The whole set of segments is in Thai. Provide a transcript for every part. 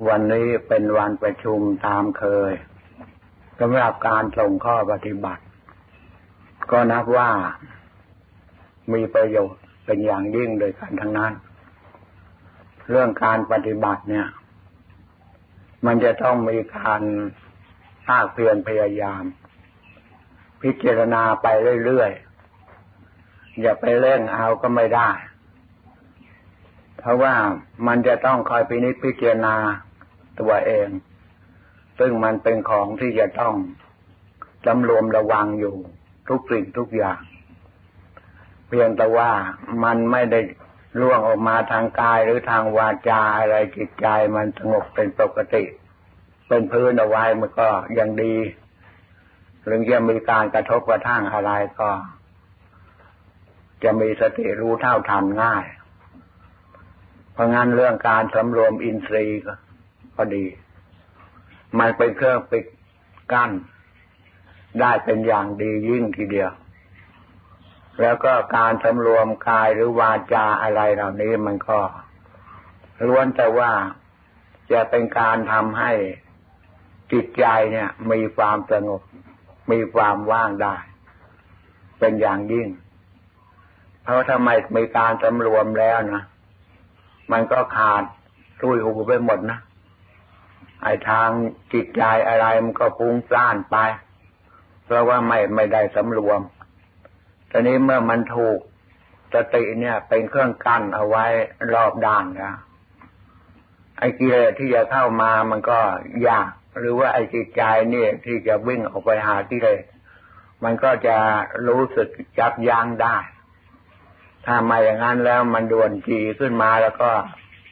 วันนี้เป็นวันประชุมตามเคยสำหรับการส่งข้อปฏิบัติก็นับว่ามีประโยชน์เป็นอย่างยิ่งโดยกันทั้งนั้นเรื่องการปฏิบัติเนี่ยมันจะต้องมีการภาคเพียรพยายามพิจารณาไปเรื่อยๆอย่าไปเร่งเอาก็ไม่ได้เพราะว่ามันจะต้องคอยพิจารณาตัวเองซึ่งมันเป็นของที่จะต้องสำรวมระวังอยู่ทุกสิ่งทุกอย่างเพียงแต่ว่ามันไม่ได้ล่วงออกมาทางกายหรือทางวาจาอะไรจิตใจมันสงบเป็นปกติเป็นพื้นเอาไว้มันก็ยังดีหรือจะมีการกระทบกระทั่งอะไรก็จะมีสติรู้เท่าทันง่ายเพราะงั้นเรื่องการสำรวมอินทรีย์ก็ดีมันเป็นเครื่องปิดกั้นได้เป็นอย่างดียิ่งทีเดียวแล้วก็การสำรวมกายหรือวาจาอะไรเหล่านี้มันก็ล้วนแต่ว่าจะเป็นการทำให้จิตใจเนี่ยมีความสงบมีความว่างได้เป็นอย่างยิ่งเพราะถ้าไม่มีการสำรวมแล้วนะมันก็ขาดตุ้ยหูไปหมดนะไอ้ทางจิตใจอะไรมันก็ฟุ้งซ่านไปเพราะว่าไม่ได้สำรวมตอนนี้เมื่อมันถูกสติเนี่ยเป็นเครื่องกั้นเอาไว้รอบด้านนะไอ้กิเลสที่จะเข้ามามันก็ยากหรือว่าไอ้จิตใจนี่ที่จะวิ่งออกไปหากิเลสมันก็จะรู้สึกยับยั้งได้ถ้าไม่อย่างนั้นแล้วมันด่วนจีขึ้นมาแล้วก็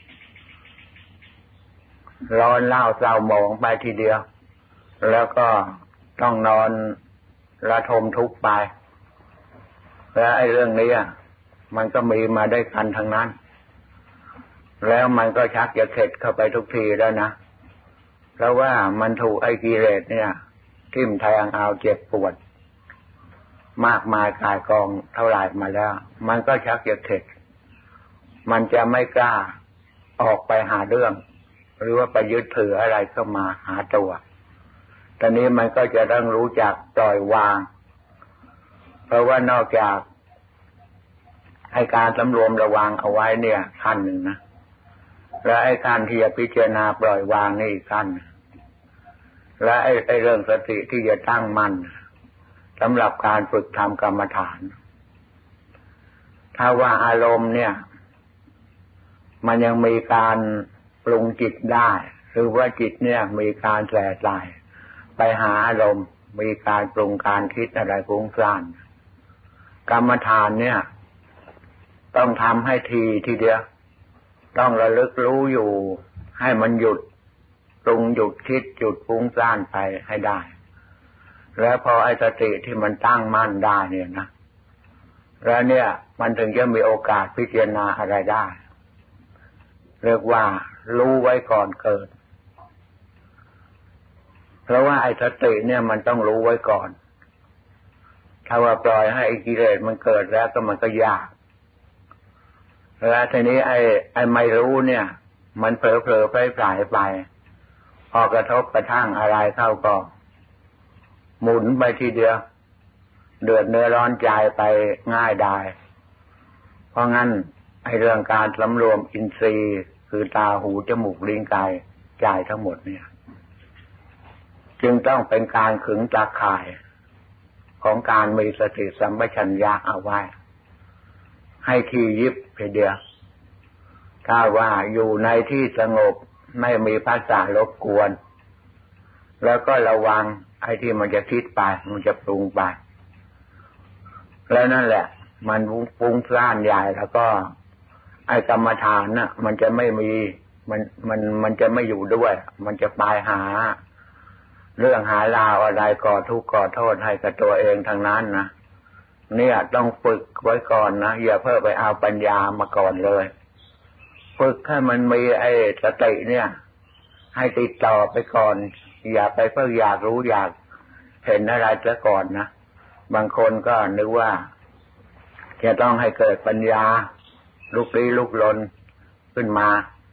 ร้อนเล่าเศร้าหมองไปทีเดียวแล้วก็ต้องนอนระทมทุกข์ไปและไอ้เรื่องนี้มันก็มีมาได้กันทั้งนั้นแล้วมันก็ชักจะเข็ดเข้าไปทุกทีแล้วนะเพราะว่ามันถูกไอ้กิเลสเนี่ยทิ่มแทงเอาเจ็บปวดมากมายกายกองเท่าไหร่มาแล้วมันก็ชักจะเข็ดมันจะไม่กล้าออกไปหาเรื่องหรือว่าไปยึดถืออะไรเข้ามาหาตัวตอนนี้มันก็จะต้องรู้จักปล่อยวางเพราะว่านอกจากให้การสำรวมระวังเอาไว้เนี่ยขั้นหนึ่งนะและไอ้การที่จะพิจารณาปล่อยวางนี่อีกขั้นและไอ้เรื่องสติที่จะตั้งมั่นสำหรับการฝึกทำกรรมฐานถ้าว่าอารมณ์เนี่ยมันยังมีการปรุงจิตได้หรือว่าจิตเนี่ยมีการแสสายไปหาอารมณ์มีการปรุงการคิดอะไรฟุ้งซ่านกรรมฐานเนี่ยต้องทำให้ทีเดียวต้องระลึกรู้อยู่ให้มันหยุดปรุงหยุดคิดหยุดฟุ้งซ่านไปให้ได้แล้วพอไอ้สติที่มันตั้งมั่นได้เนี่ยนะแล้วเนี่ยมันถึงจะมีโอกาสพิจารณาอะไรได้เรียกว่ารู้ไว้ก่อนเกิดเพราะว่าไอ้สติเนี่ยมันต้องรู้ไว้ก่อนถ้าว่าปล่อยให้กิเลสมันเกิดแล้วก็มันก็ยากแล้วทีนี้ไอ้ไม่รู้เนี่ยมันเผลอๆไปพอกระทบกระทั่งอะไรเข้าก็หมุนไปทีเดียวเดือดเนื้อร้อนใจไปง่ายได้เพราะงั้นไอ้เรื่องการสำรวมอินทรีย์คือตาหูจมูกลิ้นกายใจทั้งหมดเนี่ยจึงต้องเป็นการขึงตาข่ายของการมีสติสัมปชัญญะเอาไว้ให้ที่ยิบทีเดียวถ้าว่าอยู่ในที่สงบไม่มีภาษารบกวนแล้วก็ระวังไอ้ที่มันจะคิดไปมันจะปรุงไปแล้วนั่นแหละมันฟุ้งซ่านใหญ่แล้วก็ไอ้กรรมฐานน่ะมันจะไม่มีมันจะไม่อยู่ด้วยมันจะไปหาเรื่องหาราวอะไรก่อทุกข์ก่อโทษให้กับตัวเองทางนั้นนะเนี่ยต้องฝึกไว้ก่อนนะอย่าเพิ่งไปเอาปัญญามาก่อนเลยฝึกให้มันมีไอ้สติเนี่ยให้ติดต่อไปก่อนอย่าไปเพิ่งอยากรู้อยากเห็นอะไรซะก่อนนะบางคนก็นึกว่าจะต้องให้เกิดปัญญาลุกลี้ลุกลนขึ้นมา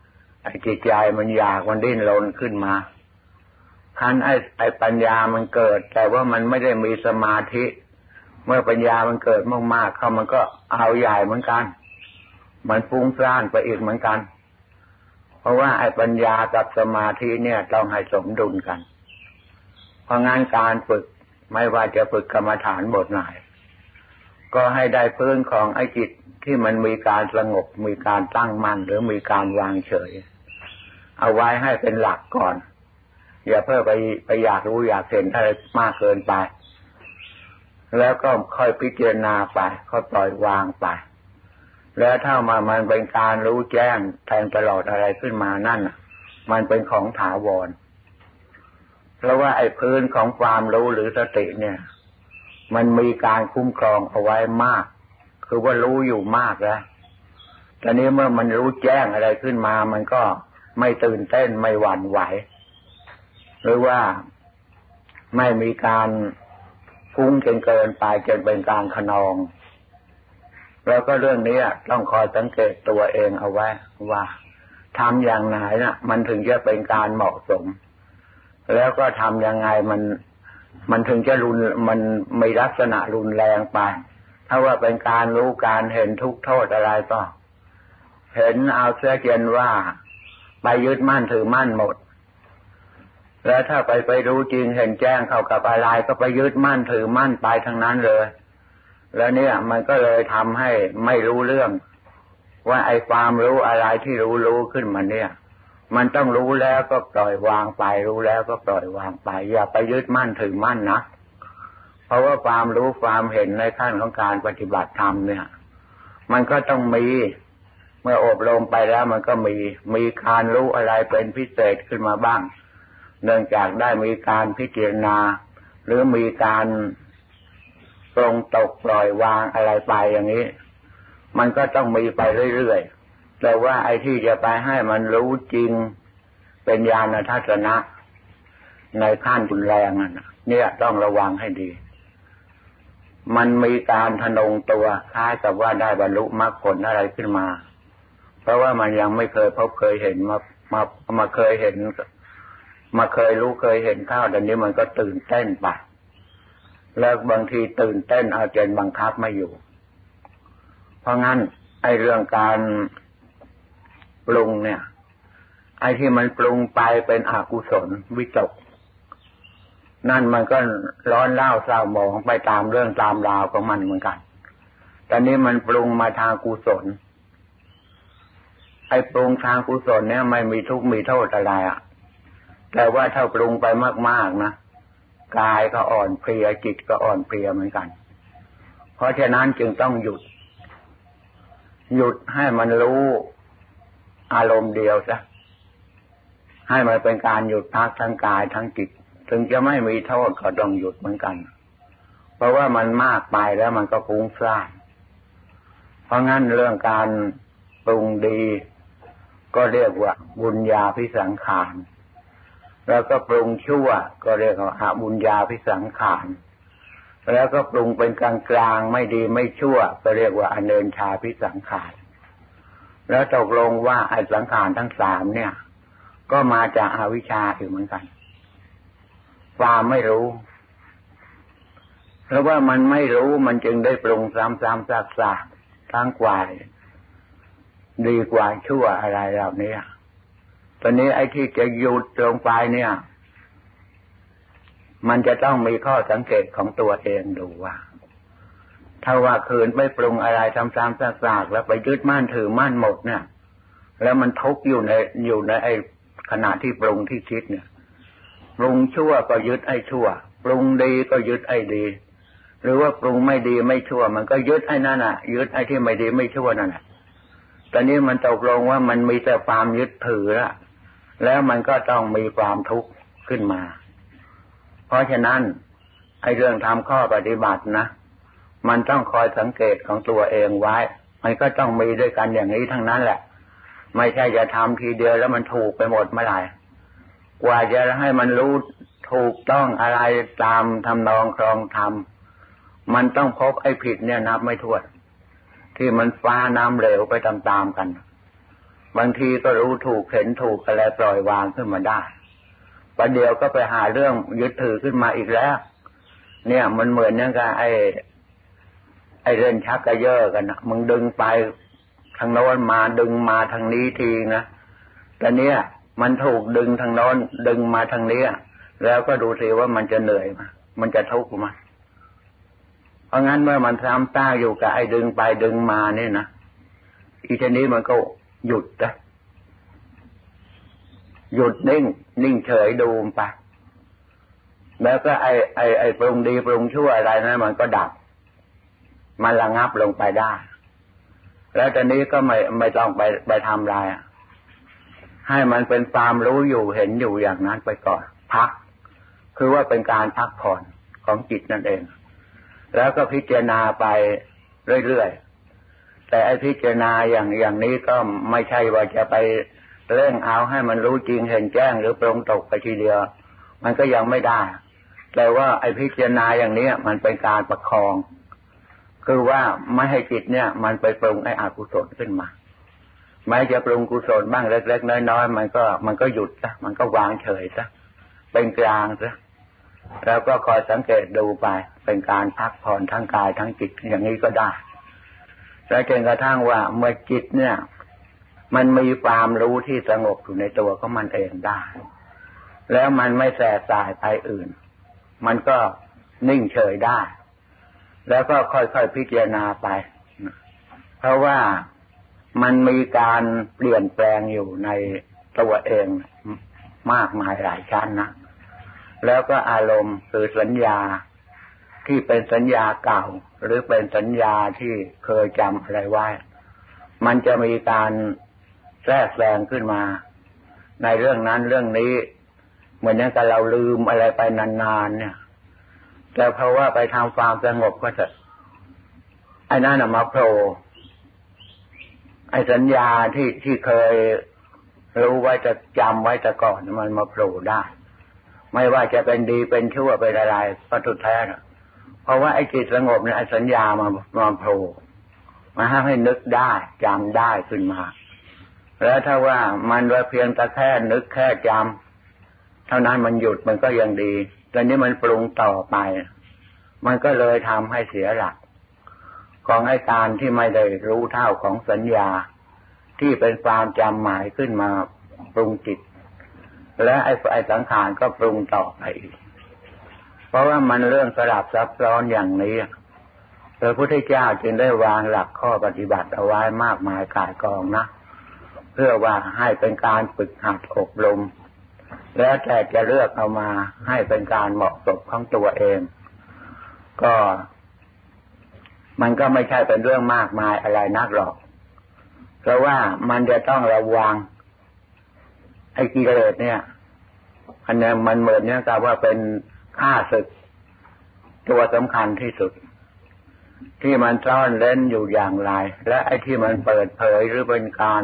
ไอ้จิตใจมันอยากมันดิ้นรนขึ้นมาคันไอ้ปัญญามันเกิดแต่ว่ามันไม่ได้มีสมาธิเมื่อปัญญามันเกิดมากๆเข้ามันก็เอาใหญ่เหมือนกันมันฟุ้งซ่านไปอีกเหมือนกันเพราะว่าไอ้ปัญญากับสมาธิเนี่ยต้องให้สมดุลกันเพราะงั้นการฝึกไม่ว่าจะฝึกกรรมฐานบทไหนก็ให้ได้พื้นของไอ้จิตที่มันมีการสงบมีการตั้งมั่นหรือมีการวางเฉยเอาไว้ให้เป็นหลักก่อนอย่าเพิ่งไปอยากรู้อยากเห็นอะไรมากเกินไปแล้วก็ค่อยพิจารณาไปค่อยปล่อยวางไปแล้วถ้ามันเป็นการรู้แจ้งแทงตลอดอะไรขึ้นมานั่นมันเป็นของถาวรเพราะว่าไอ้พื้นของความรู้หรือสติเนี่ยมันมีการคุ้มครองเอาไว้มากคือว่ารู้อยู่มากแล้วแต่นี้เมื่อมันรู้แจ้งอะไรขึ้นมามันก็ไม่ตื่นเต้นไม่หวั่นไหวหรือว่าไม่มีการฟุ้งจนเกินไปจนเป็นการขนองแล้วก็เรื่องนี้ต้องคอยสังเกตตัวเองเอาไว้ว่าทำอย่างไหนมันถึงจะเป็นการเหมาะสมแล้วก็ทำยังไงมันถึงจะมันไม่ลักษณะรุนแรงไปถ้าว่าเป็นการรู้การเห็นทุกโทษอะไรก็เห็นเอาเสียเกินว่าไปยึดมั่นถือมั่นหมดแล้วถ้าไปรู้จริงเห็นแจ้งเข้ากับอะไรก็ไปยึดมั่นถือมั่นไปทั้งนั้นเลยแล้วเนี่ยมันก็เลยทำให้ไม่รู้เรื่องว่าไอ้ความรู้อะไรที่รู้ขึ้นมาเนี่ยมันต้องรู้แล้วก็ปล่อยวางไปรู้แล้วก็ปล่อยวางไปอย่าไปยึดมั่นถือมั่นนะเพราะว่าความรู้ความเห็นในขั้นของการปฏิบัติธรรมเนี่ยมันก็ต้องมีเมื่ออบรมไปแล้วมันก็มีการรู้อะไรเป็นพิเศษขึ้นมาบ้างเนื่องจากได้มีการพิจารณาหรือมีการปรงตกปล่อยวางอะไรไปอย่างนี้มันก็ต้องมีไปเรื่อยๆแต่ว่าไอ้ที่จะไปให้มันรู้จริงเป็นญาณทัศนะในขั้นรุนแรงเนี่ยต้องระวังให้ดีมันมีการทะนงตัวคล้ายกับว่าได้บรรลุมรรคผลอะไรขึ้นมาเพราะว่ามันยังไม่เคยพบเคยเห็นมาเคยเห็นมาเคยรู้เคยเห็นข้าวดังนี้มันก็ตื่นเต้นไปแล้วบางทีตื่นเต้นเอาจนบังคับไม่อยู่เพราะงั้นไอ้เรื่องการปรุงเนี่ยไอ้ที่มันปรุงไปเป็นอกุศลวิตกนั่นมันก็ร้อนเล่าเศร้าหมองไปตามเรื่องตามราวของมันเหมือนกันแต่นี้มันปรุงมาทางกุศลไอ้ปรุงทางกุศลเนี่ยไม่มีทุกข์มีโทษอะไรแต่ว่าถ้าปรุงไปมากๆนะกายก็อ่อนเพลียจิตก็อ่อนเพลียเหมือนกันเพราะฉะนั้นจึงต้องหยุดให้มันรู้อารมณ์เดียวซะให้มันเป็นการหยุดพักทั้งกายทั้งจิตถึงจะไม่มีโทษก็ต้องหยุดเหมือนกันเพราะว่ามันมากไปแล้วมันก็ฟุ้งซ่านเพราะงั้นเรื่องการปรุงดีก็เรียกว่าบุญญาภิสังขารแล้วก็ปรุงชั่วก็เรียกว่าอบุญญาภิสังขารแล้วก็ปรุงเป็นกลางๆไม่ดีไม่ชั่วก็เรียกว่าอเนญชาภิสังขารแล้วตกลงว่าไอ้สังขารทั้งสามเนี่ยก็มาจากอวิชชาอยู่เหมือนกันความไม่รู้เพราะว่ามันไม่รู้มันจึงได้ปรุงซ้ำๆซากๆทั้งกว่าดีกว่าชั่วอะไรเหล่านี้ตอนนี้ไอ้ที่จะหยุดลงไปเนี่ยมันจะต้องมีข้อสังเกตของตัวเองดูว่าถ้าว่าคืนไม่ปรุงอะไรซ้ำๆซากๆแล้วไปยึดมั่นถือมั่นหมดเนี่ยแล้วมันทุกข์อยู่ในไอ้ขณะที่ปรุงที่คิดเนี่ยปรุงชั่วก็ยึดไอ้ชั่วปรุงดีก็ยึดไอ้ดีหรือว่าปรุงไม่ดีไม่ชั่วมันก็ยึดไอ้นั่นยึดไอ้ที่ไม่ดีไม่ชั่วนั่นตอนนี้มันตกลงว่ามันมีแต่ความยึดถือแล้วมันก็ต้องมีความทุกข์ขึ้นมาเพราะฉะนั้นไอ้เรื่องทำข้อปฏิบัตินะมันต้องคอยสังเกตของตัวเองไว้มันก็ต้องมีด้วยกันอย่างนี้ทั้งนั้นแหละไม่ใช่จะทำทีเดียวแล้วมันถูกไปหมดเมื่อไหร่กว่าจะให้มันรู้ถูกต้องอะไรตามทำนองครองธรรมมันต้องพบไอ้ผิดเนี่ยนับไม่ถ้วนที่มันฟ้าน้ำเหลวไปตามๆกันบางทีก็รู้ถูกเห็นถูกอะไรปล่อยวางขึ้นมาได้ประเดี๋ยวก็ไปหาเรื่องยึดถือขึ้นมาอีกแล้วเนี่ยมันเหมือนอย่างกับไอ้เล่นชักกระเยาะกันนะมึงดึงไปทางโน้นมาดึงมาทางนี้ทีนะแต่เนี้ยมันถูกดึงทางโน้นดึงมาทางนี้แล้วก็ดูสิว่ามันจะเหนื่อยมามันจะทุกข์มาเพราะงั้นเมื่อมันซ้ำต้าอยู่กับไอ้ดึงไปดึงมานี่นะอีทีนี้มันก็หยุดนะหยุดนิ่งเฉยดูไปแล้วก็ไอ้ปรุงดีปรุงชั่วอะไรนะมันก็ดับมันระงับลงไปได้แล้วตอนนี้ก็ไม่ต้องไปทำอะไรให้มันเป็นความรู้อยู่เห็นอยู่อย่างนั้นไปก่อนพักคือว่าเป็นการพักผ่อนของจิตนั่นเองแล้วก็พิจารณาไปเรื่อยๆแต่ไอ้พิจารณาอย่างนี้ก็ไม่ใช่ว่าจะไปเร่งเอาให้มันรู้จริงเห็นแจ้งหรือปรงตกไปทีเดียวมันก็ยังไม่ได้แต่ว่าไอ้พิจารณาอย่างนี้มันเป็นการประคองคือว่าไม่ให้จิตเนี่ยมันไปปรุงไอ้อกุศลขึ้นมาแม้จะปรุงกุศลบ้างเล็กๆน้อยๆมันก็หยุดซะมันก็วางเฉยซะเป็นกลางซะแล้วก็คอยสังเกตดูไปเป็นการพักผ่อนทั้งกายทั้งจิตอย่างนี้ก็ได้แล้วจนกระทั่งว่าเมื่อจิตเนี่ยมันมีความรู้ที่สงบอยู่ในตัวของมันเองได้แล้วมันไม่แสบสายไปอื่นมันก็นิ่งเฉยได้แล้วก็ค่อยๆพิจารณาไปเพราะว่ามันมีการเปลี่ยนแปลงอยู่ในตัวเองมากมายหลายชั้นนะแล้วก็อารมณ์คือสัญญาที่เป็นสัญญาเก่าหรือเป็นสัญญาที่เคยจำอะไรไว้มันจะมีการแทรกแซงขึ้นมาในเรื่องนั้นเรื่องนี้เหมือนอย่างกับเราลืมอะไรไปนานๆเนี่ยแต่เพราะว่าไปทำความสงบก็จะไอ้นั่นมาโผล่ไอ้สัญญาที่เคยรู้ไว้จะจำไว้แต่ก่อนมันมาโผล่ได้ไม่ว่าจะเป็นดีเป็นชั่วเป็นอะไรก็สุดแท้นะเพราะว่าไอ้จิตสงบเนี่ยไอ้สัญญามาโผล่มาให้นึกได้จำได้ขึ้นมาแล้วถ้าว่ามันว่าเพียงแต่แค่นึกแค่จำเท่านั้นมันหยุดมันก็ยังดีแต่นี้มันปรุงต่อไปมันก็เลยทำให้เสียหลักของไอ้การที่ไม่ได้รู้เท่าของสัญญาที่เป็นความจำหมายขึ้นมาปรุงจิตและไอ้สังขารก็ปรุงต่อไปอีกเพราะว่ามันเรื่องสลับซับซ้อนอย่างนี้พระพุทธเจ้าจึงได้วางหลักข้อปฏิบัติเอาไว้มากมายก่ายกองนะเพื่อว่าให้เป็นการฝึกหัดอบรมแล้วแต่จะเลือกเอามาให้เป็นการเหมาะสมของตัวเองก็มันก็ไม่ใช่เป็นเรื่องมากมายอะไรนักหรอกเพราะว่ามันจะต้องระวังไอ้กิเลสเนี่ยอันนี้มันเหมือนเนี่ยกับว่าเป็นข้าศึกตัวสำคัญที่สุดที่มันซ่อนเร้นอยู่อย่างไรและไอ้ที่มันเปิดเผยหรือเป็นการ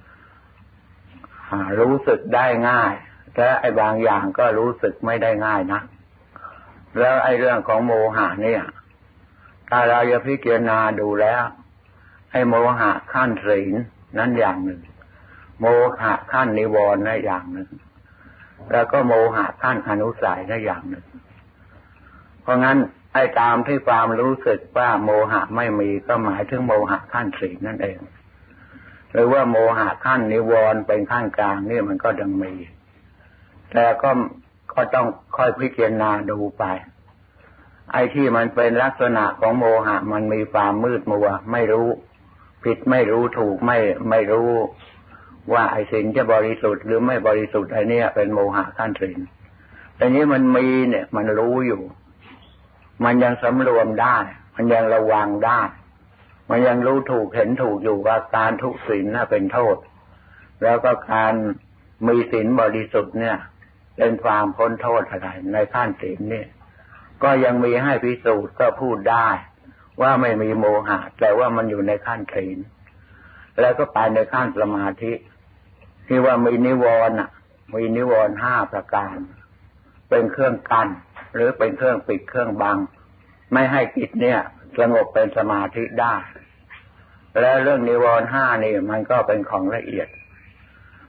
รู้สึกได้ง่ายและไอ้บางอย่างก็รู้สึกไม่ได้ง่ายนะแล้วไอ้เรื่องของโมหะเนี่ยถ้าเราจะพิจารณาดูแล้วไอ้โมหะขั้นศีลนั้นอย่างหนึ่งโมหะขั้นนิวรณ์นั่นอย่างหนึ่งแล้วก็โมหะขั้นอนุสัยนั่นอย่างหนึ่งเพราะงั้นไอ้ตามที่ความรู้สึกว่าโมหะไม่มีก็หมายถึงโมหะขั้นศีลนั่นเองหรือว่าโมหะขั้นนิวรณ์เป็นขั้นกลางนี่มันก็ยังมีแต่ก็ต้องค่อยพิจารณาดูไปไอ้ที่มันเป็นลักษณะของโมหะมันมีความมืดมัวไม่รู้ผิดไม่รู้ถูกไม่รู้ว่าไอ้ศีลจะบริสุทธิ์หรือไม่บริสุทธิ์ไอ้นี่เป็นโมหะขั้นศีลแต่นี้มันมีเนี่ยมันรู้อยู่มันยังสำรวมได้มันยังระวังได้มันยังรู้ถูกเห็นถูกอยู่ว่าการทุศีลน่ะเป็นโทษแล้วก็การมีศีลบริสุทธิ์เนี่ยเป็นความพ้นโทษอะไรในขั้นศีลนี่ก็ยังมีให้พิสูจน์ก็พูดได้ว่าไม่มีโมหะแต่ว่ามันอยู่ในขั้นศีลแล้วก็ไปในขั้นสมาธิที่ว่ามีนิวรณ์มีนิวรณ์5ประการเป็นเครื่องกั้นหรือเป็นเครื่องปิดเครื่องบังไม่ให้จิตเนี่ยสงบเป็นสมาธิได้และเรื่องนิวรณ์5นี่มันก็เป็นของละเอียด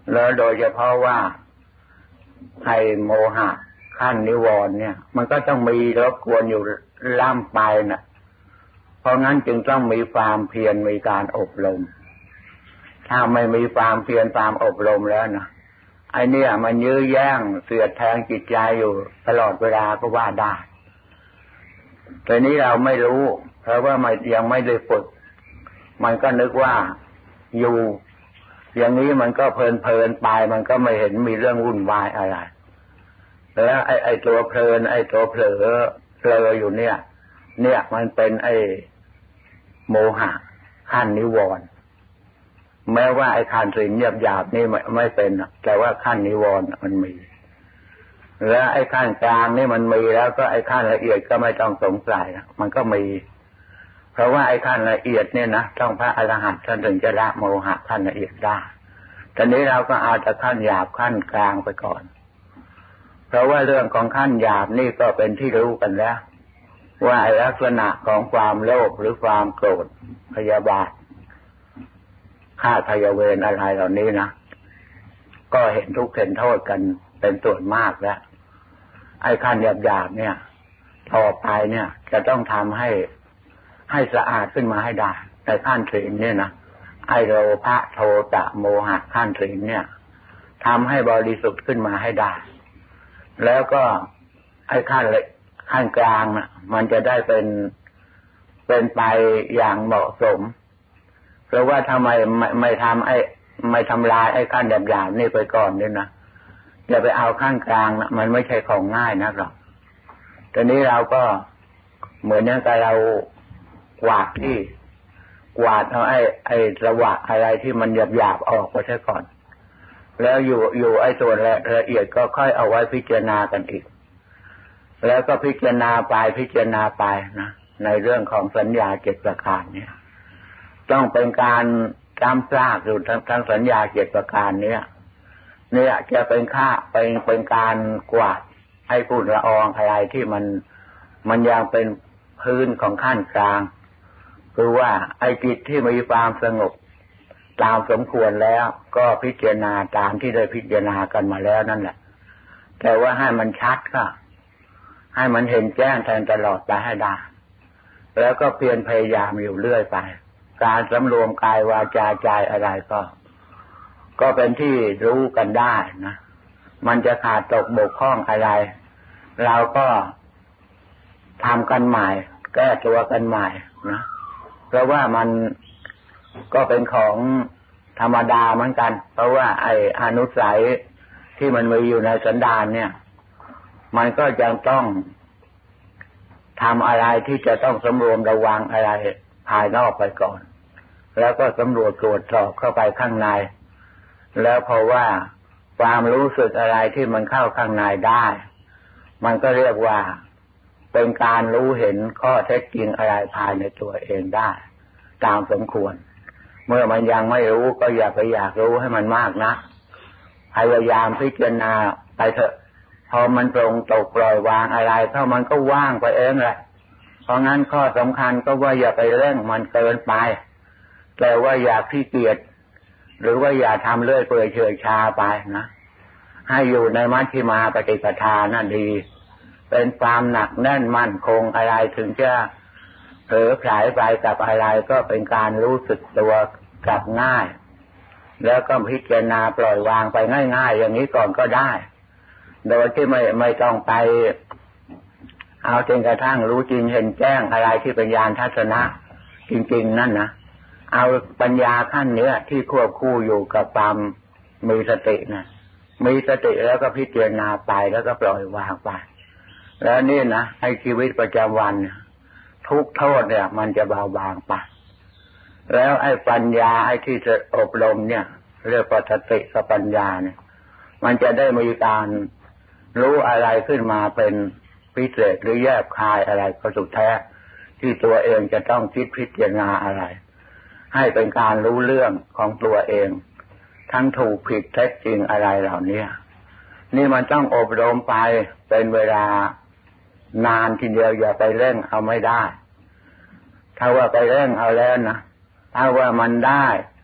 แล้วโดยเฉพาะว่าไอ้โมหะขั้นนิวรณ์เนี่ยมันก็ต้องมีรบกวนอยู่ล่ำไปนะเพราะงั้นจึงต้องมีความเพียรมีการอบรมถ้าไม่มีความเพียรความอบรมแล้วนะไอ้เนี่ยมันยื้อแย่งเสียดแทงจิตใจอยู่ตลอดเวลาก็ว่าได้แต่นี้เราไม่รู้เพราะว่ามันยังไม่ได้ฝึกมันก็นึกว่าอยู่อย่างนี้มันก็เพลินไปมันก็ไม่เห็นมีเรื่องวุ่นวายอะไรแล้วไอ้ตัวเพลินไอ้ตัวเผลออยู่เนี่ยมันเป็นไอ้โมหะขั้นนิวรณ์แม้ว่าไอ้ขั้นศีลหยาบๆนี่ไม่เป็นแต่ว่าขั้นนิวรณ์มันมีแล้วไอ้ขั้นกลางนี่มันมีแล้วก็ไอ้ขั้นละเอียดก็ไม่ต้องสงสัยมันก็มีเพราะว่าไอ้ขั้นละเอียดเนี่ยนะต้องพระอรหันต์ท่านถึงจะละโมหะขั้นละเอียดได้ตอนนี้เราก็เอาแต่ขั้นหยาบขั้นกลางไปก่อนเพราะว่าเรื่องของขั้นหยาบนี่ก็เป็นที่รู้กันแล้วว่าไอ้ลักษณะของความโลภหรือความโกรธพยาบาทฆ่าพยาเวรอะไรเหล่านี้นะก็เห็นทุกข์เห็นโทษกันเป็นส่วนมากแล้วไอ้ขั้นหยาบๆเนี่ยต่อไปเนี่ยจะต้องทำให้สะอาดขึ้นมาให้ได้ในขั้นศีลเนี่ยนะไอ้โลภะโทสะโมหะขั้นศีลเนี่ยทำให้บริสุทธิ์ขึ้นมาให้ได้แล้วก็ไอ้ขั้นกลางน่ะมันจะได้เป็นไปอย่างเหมาะสมเพราะว่าทำไมไม่ทำลายไอ้ขั้นหยาบๆนี่ไปก่อนเนี่ยนะอย่าไปเอาขั้นกลางนะมันไม่ใช่ของง่ายนักหรอกตอนนี้เราก็เหมือนอย่างกับเรากวาดเอาไอ้ระหว่างอะไรที่มันหยาบๆออกไปซะก่อนแล้วอยู่ไอ้ส่วนละเอียดก็ค่อยเอาไว้พิจารณากันอีกแล้วก็พิจารณาไปนะในเรื่องของสัญญา7ประการเนี่ยต้องเป็นการจำซากอยู่ทั้งสัญญา7ประการเนี่ยจะเป็นการกวาดไอ้ฝุ่นละอองอะไรที่มันยังเป็นพื้นของขั้นกลางคือว่าไอ้จิตที่มีความสงบตามสมควรแล้วก็พิจารณาตามที่ได้พิจารณากันมาแล้วนั่นแหละแต่ว่าให้มันชัดก็ให้มันเห็นแจ้งแทงตลอดไปให้ได้แล้วก็เพียรพยายามอยู่เรื่อยไปการสำรวมกายวาจาใจอะไรก็เป็นที่รู้กันได้นะมันจะขาดตกบกพร่องอะไรเราก็ทำกันใหม่แก้ตัวกันใหม่นะเพราะว่ามันก็เป็นของธรรมดาเหมือนกันเพราะว่าไอ้อนุสัยที่มันมีอยู่ในสันดานเนี่ยมันก็ยังต้องทำอะไรที่จะต้องสำรวมระวังอะไรภายนอกไปก่อนแล้วก็สำรวจตรวจสอบเข้าไปข้างในแล้วเพราะว่าความรู้สึกอะไรที่มันเข้าข้างในได้มันก็เรียกว่าเป็นการรู้เห็นข้อเท็จจริงอะไรภายในตัวเองได้ตามสมควรเมื่อมันยังไม่รู้ก็อย่าไปอยากรู้ให้มันมากนะพยายามพิจารณาไปเถอะพอมันตรงตกปล่อยวางอะไรเข้ามันก็ว่างไปเองแหละเพราะงั้นข้อสำคัญก็ว่าอย่าไปเร่งมันเกินไปแต่ว่าอย่าขี้เกียจหรือว่าอย่าทำเลื่อยเปื่อยเฉยชาไปนะให้อยู่ในมัชฌิมาปฏิปทานั่นดีเป็นความหนักแน่นมั่นคงอะไรถึงจะเผลอไผลไปกับอะไรก็เป็นการรู้สึกตัวกลับง่ายแล้วก็พิจารณาปล่อยวางไปง่ายๆอย่างนี้ก่อนก็ได้โดยที่ไม่ต้องไปเอาจนกระทั่งรู้จริงเห็นแจ้งอะไรที่เป็นญาณทัศนะจริงๆนั่นนะเอาปัญญาขั้นเนี้ยที่ควบคู่อยู่กับความมีสตินะมีสติแล้วก็พิจารณาไปแล้วก็ปล่อยวางไปแล้วนี่นะให้ชีวิตประจำวันทุกโทษเนี่ยมันจะเบาบางไปแล้วไอ้ปัญญาไอ้ที่จะอบรมเนี่ยเรียกว่าสติกับปัญญาเนี่ยมันจะได้มีการรู้อะไรขึ้นมาเป็นพิเศษหรือแยบคายอะไรก็สุดแท้ที่ตัวเองจะต้องคิดพิจารณาอะไรให้เป็นการรู้เรื่องของตัวเองทั้งถูกผิดเท็จจริงอะไรเหล่านี้นี่มันต้องอบรมไปเป็นเวลานานทีเดียวอย่าไปเร่งเอาไม่ได้ถ้าว่าไปเร่งเอาแล้วนะถ้าว่ามันได้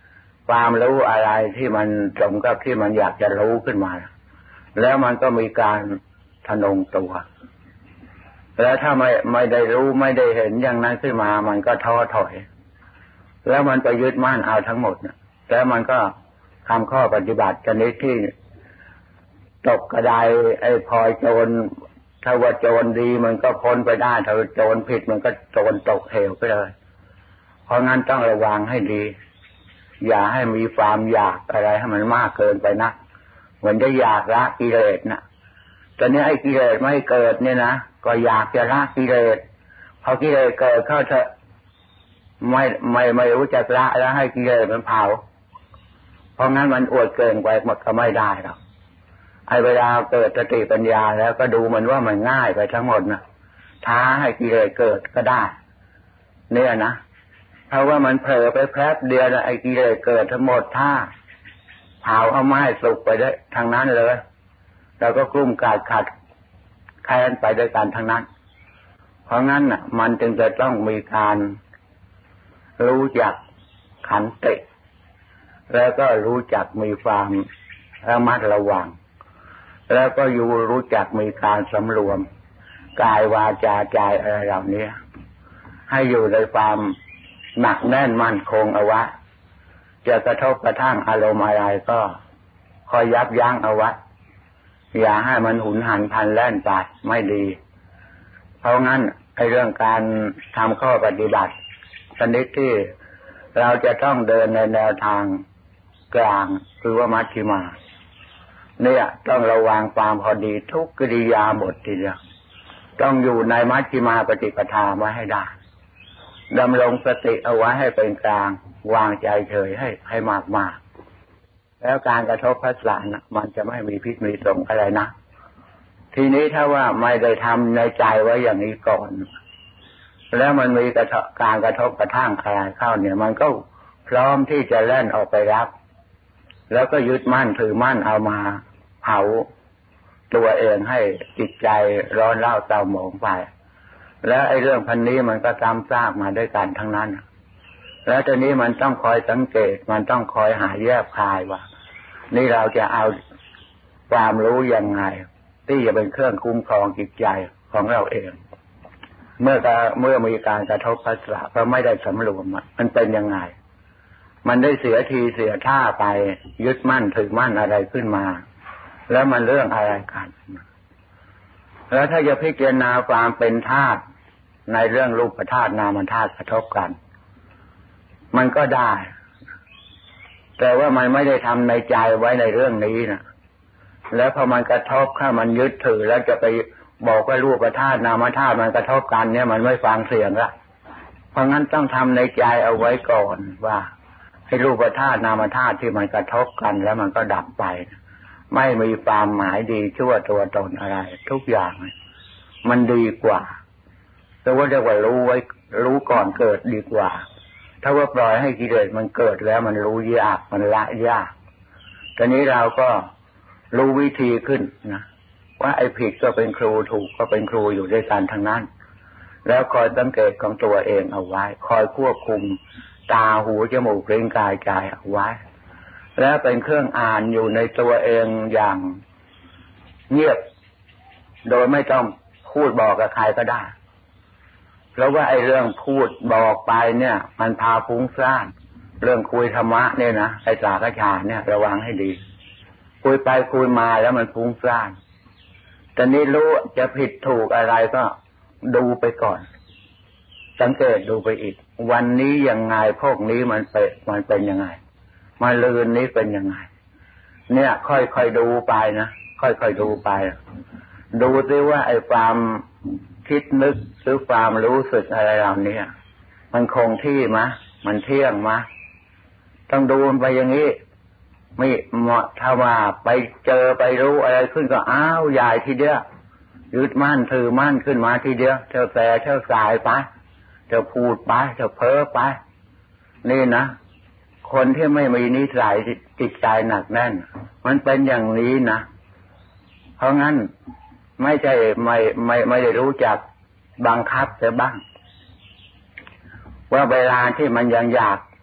ความรู้อะไรที่มันสมกับที่มันอยากจะรู้ขึ้นมาแล้วมันก็มีการทะนงตัวแล้วถ้าไม่ได้รู้ไม่ได้เห็นอย่างนั้นขึ้นมามันก็ท้อถอยแล้วมันไปยึดมั่นเอาทั้งหมดนะแล้วมันก็ทำข้อปฏิบัติชนิดที่ตกกระไดไอ้พลอยโจรถ้าว่าโจรดีมันก็พ้นไปได้ถ้าโจรผิดมันก็โจรตกเหวไปเลยเพราะงั้นต้องระวังให้ดีอย่าให้มีความอยากอะไรให้มันมากเกินไปนะเหมือนจะอยากละกิเลสนะตอนนี้ไอ้กิเลสไม่เกิดเนี่ยนะก็อยากจะละกิเลสพอกิเลสเกิดเข้าเถอะไม่รู้จักละแล้วให้กิเลสมันเผาเพราะงั้นมันอวดเกินไปหมดก็ไม่ได้หรอกไอ้เวลาเกิดสติปัญญาแล้วก็ดูมันว่ามันง่ายไปทั้งหมดนะท้าให้กิเลสเกิดก็ได้เนี่ยนะเพราะว่ามันเผลอไปแป๊บเดียวไอ้กิเลสเกิดทั้งหมดถ้าเผาเอาไม้สุกไปได้ทางนั้นเลยแล้วก็กลุ้มกาดขัดแค้นไปด้วยกันทั้งนั้นเพราะงั้นน่ะมันจึงจะต้องมีการรู้จักขันติแล้วก็รู้จักมีความระมัดระวังแล้วก็รู้จักมีการสำรวมกายวาจาใจอะไรเหล่านี้ให้อยู่ในความหนักแน่นมั่นคงเอาไว้จะกระทบกระทั่งอารมณ์อะไรก็คอยยับยั้งเอาไว้อย่าให้มันหุนหันพลันแล่นไปไม่ดีเพราะงั้นไอ้เรื่องการทำข้อปฏิบัติชนิดที่เราจะต้องเดินในแนวทางกลางคือว่ามัชฌิมาเนี่ยต้องระวังความพอดีทุกกิริยาบททีเดียวต้องอยู่ในมัชฌิมาปฏิปทาไว้ให้ได้ดำรงสติเอาไว้ให้เป็นกลางวางใจเฉยให้มากๆแล้วการกระทบผัสสะนะมันจะไม่มีพิษมีสงอะไรนะทีนี้ถ้าว่าไม่ได้ทำในใจไว้อย่างนี้ก่อนแล้วมันมีการกระทบกระทั่งอะไรเข้าเนี่ยมันก็พร้อมที่จะเล่นออกไปรับแล้วก็ยึดมั่นถือมั่นเอามาเผาตัวเองให้จิตใจร้อนเล่าเศร้าหมองไปแล้วไอ้เรื่องพันนี้มันก็ซ้ำซากมาด้วยกันทั้งนั้นแล้วทีนี้มันต้องคอยสังเกตมันต้องคอยหาแยบคายว่านี่เราจะเอาความรู้ยังไงที่จะเป็นเครื่องคุ้มครองจิตใจของเราเองเมื่อมีการกระทบผัสสะก็ไม่ได้สำรวมมันเป็นยังไงมันได้เสียทีเสียท่าไปยึดมั่นถือมั่นอะไรขึ้นมาแล้วมันเรื่องอะไรกันแล้วถ้าจะพิจารณาความเป็นธาตุในเรื่องรูปธาตุนามธาตุกระทบกันมันก็ได้แต่ว่ามันไม่ได้ทำในใจไว้ในเรื่องนี้นะแล้วพอมันกระทบถ้ามันยึดถือแล้วจะไปบอกว่ารูปธาตุนามธาตุมันกระทบกันเนี่ยมันไม่ฟังเสียงละเพราะงั้นต้องทำในใจเอาไว้ก่อนว่าให้รูปธาตุนามธาตุที่มันกระทบกันแล้วมันก็ดับไปไม่มีความหมายดีชั่วตัวตนอะไรทุกอย่างมันดีกว่าแต่ว่าเรียกว่ารู้ก่อนเกิดดีกว่าถ้าว่าปล่อยให้กิเลสมันเกิดแล้วมันรู้ยากมันละยากตอนนี้เราก็รู้วิธีขึ้นนะว่าไอ้ผิดก็เป็นครูถูกก็เป็นครูอยู่ด้วยกันทั้งนั้นแล้วคอยสังเกตของตัวเองเอาไว้คอยควบคุมตาหูจมูกลิ้นกายใจเอาไว้แล้วเป็นเครื่องอ่านอยู่ในตัวเองอย่างเงียบโดยไม่ต้องพูดบอกกับใครก็ได้เพราะว่าไอ้เรื่องพูดบอกไปเนี่ยมันพาฟุ้งซ่านเรื่องคุยธรรมะเนี่ยนะไอ้สากฉาเนี่ยระวังให้ดีคุยไปคุยมาแล้วมันฟุ้งซ่านแต่นี้รู้จะผิดถูกอะไรก็ดูไปก่อนสังเกตดูไปอีกวันนี้ยังไงพวกนี้มันเป็นยังไงมาลืนนี้เป็นยังไงเนี่ยค่อยๆดูไปนะค่อยๆดูไปดูซิว่าไอ้ความคิดนึกหรือความรู้สึกอะไรเหล่านี้มันคงที่มะมันเที่ยงมะต้องดูมันไปอย่างนี้ไม่เหมาะถ้าว่าไปเจอไปรู้อะไรขึ้นก็อ้าวใหญ่ทีเดียวยึดมั่นถือมั่นขึ้นมาทีเดียวเท่าแต่เท่าสายไปเท่าพูดไปเท่าเพ้อไปนี่นะคนที่ไม่มีนิสัยจิตใจหนักแน่นมันเป็นอย่างนี้นะเพราะงั้นไม่ใช่ไม่ได้รู้จักบังคับเสียบ้างว่าเวลาที่มันยังอยาก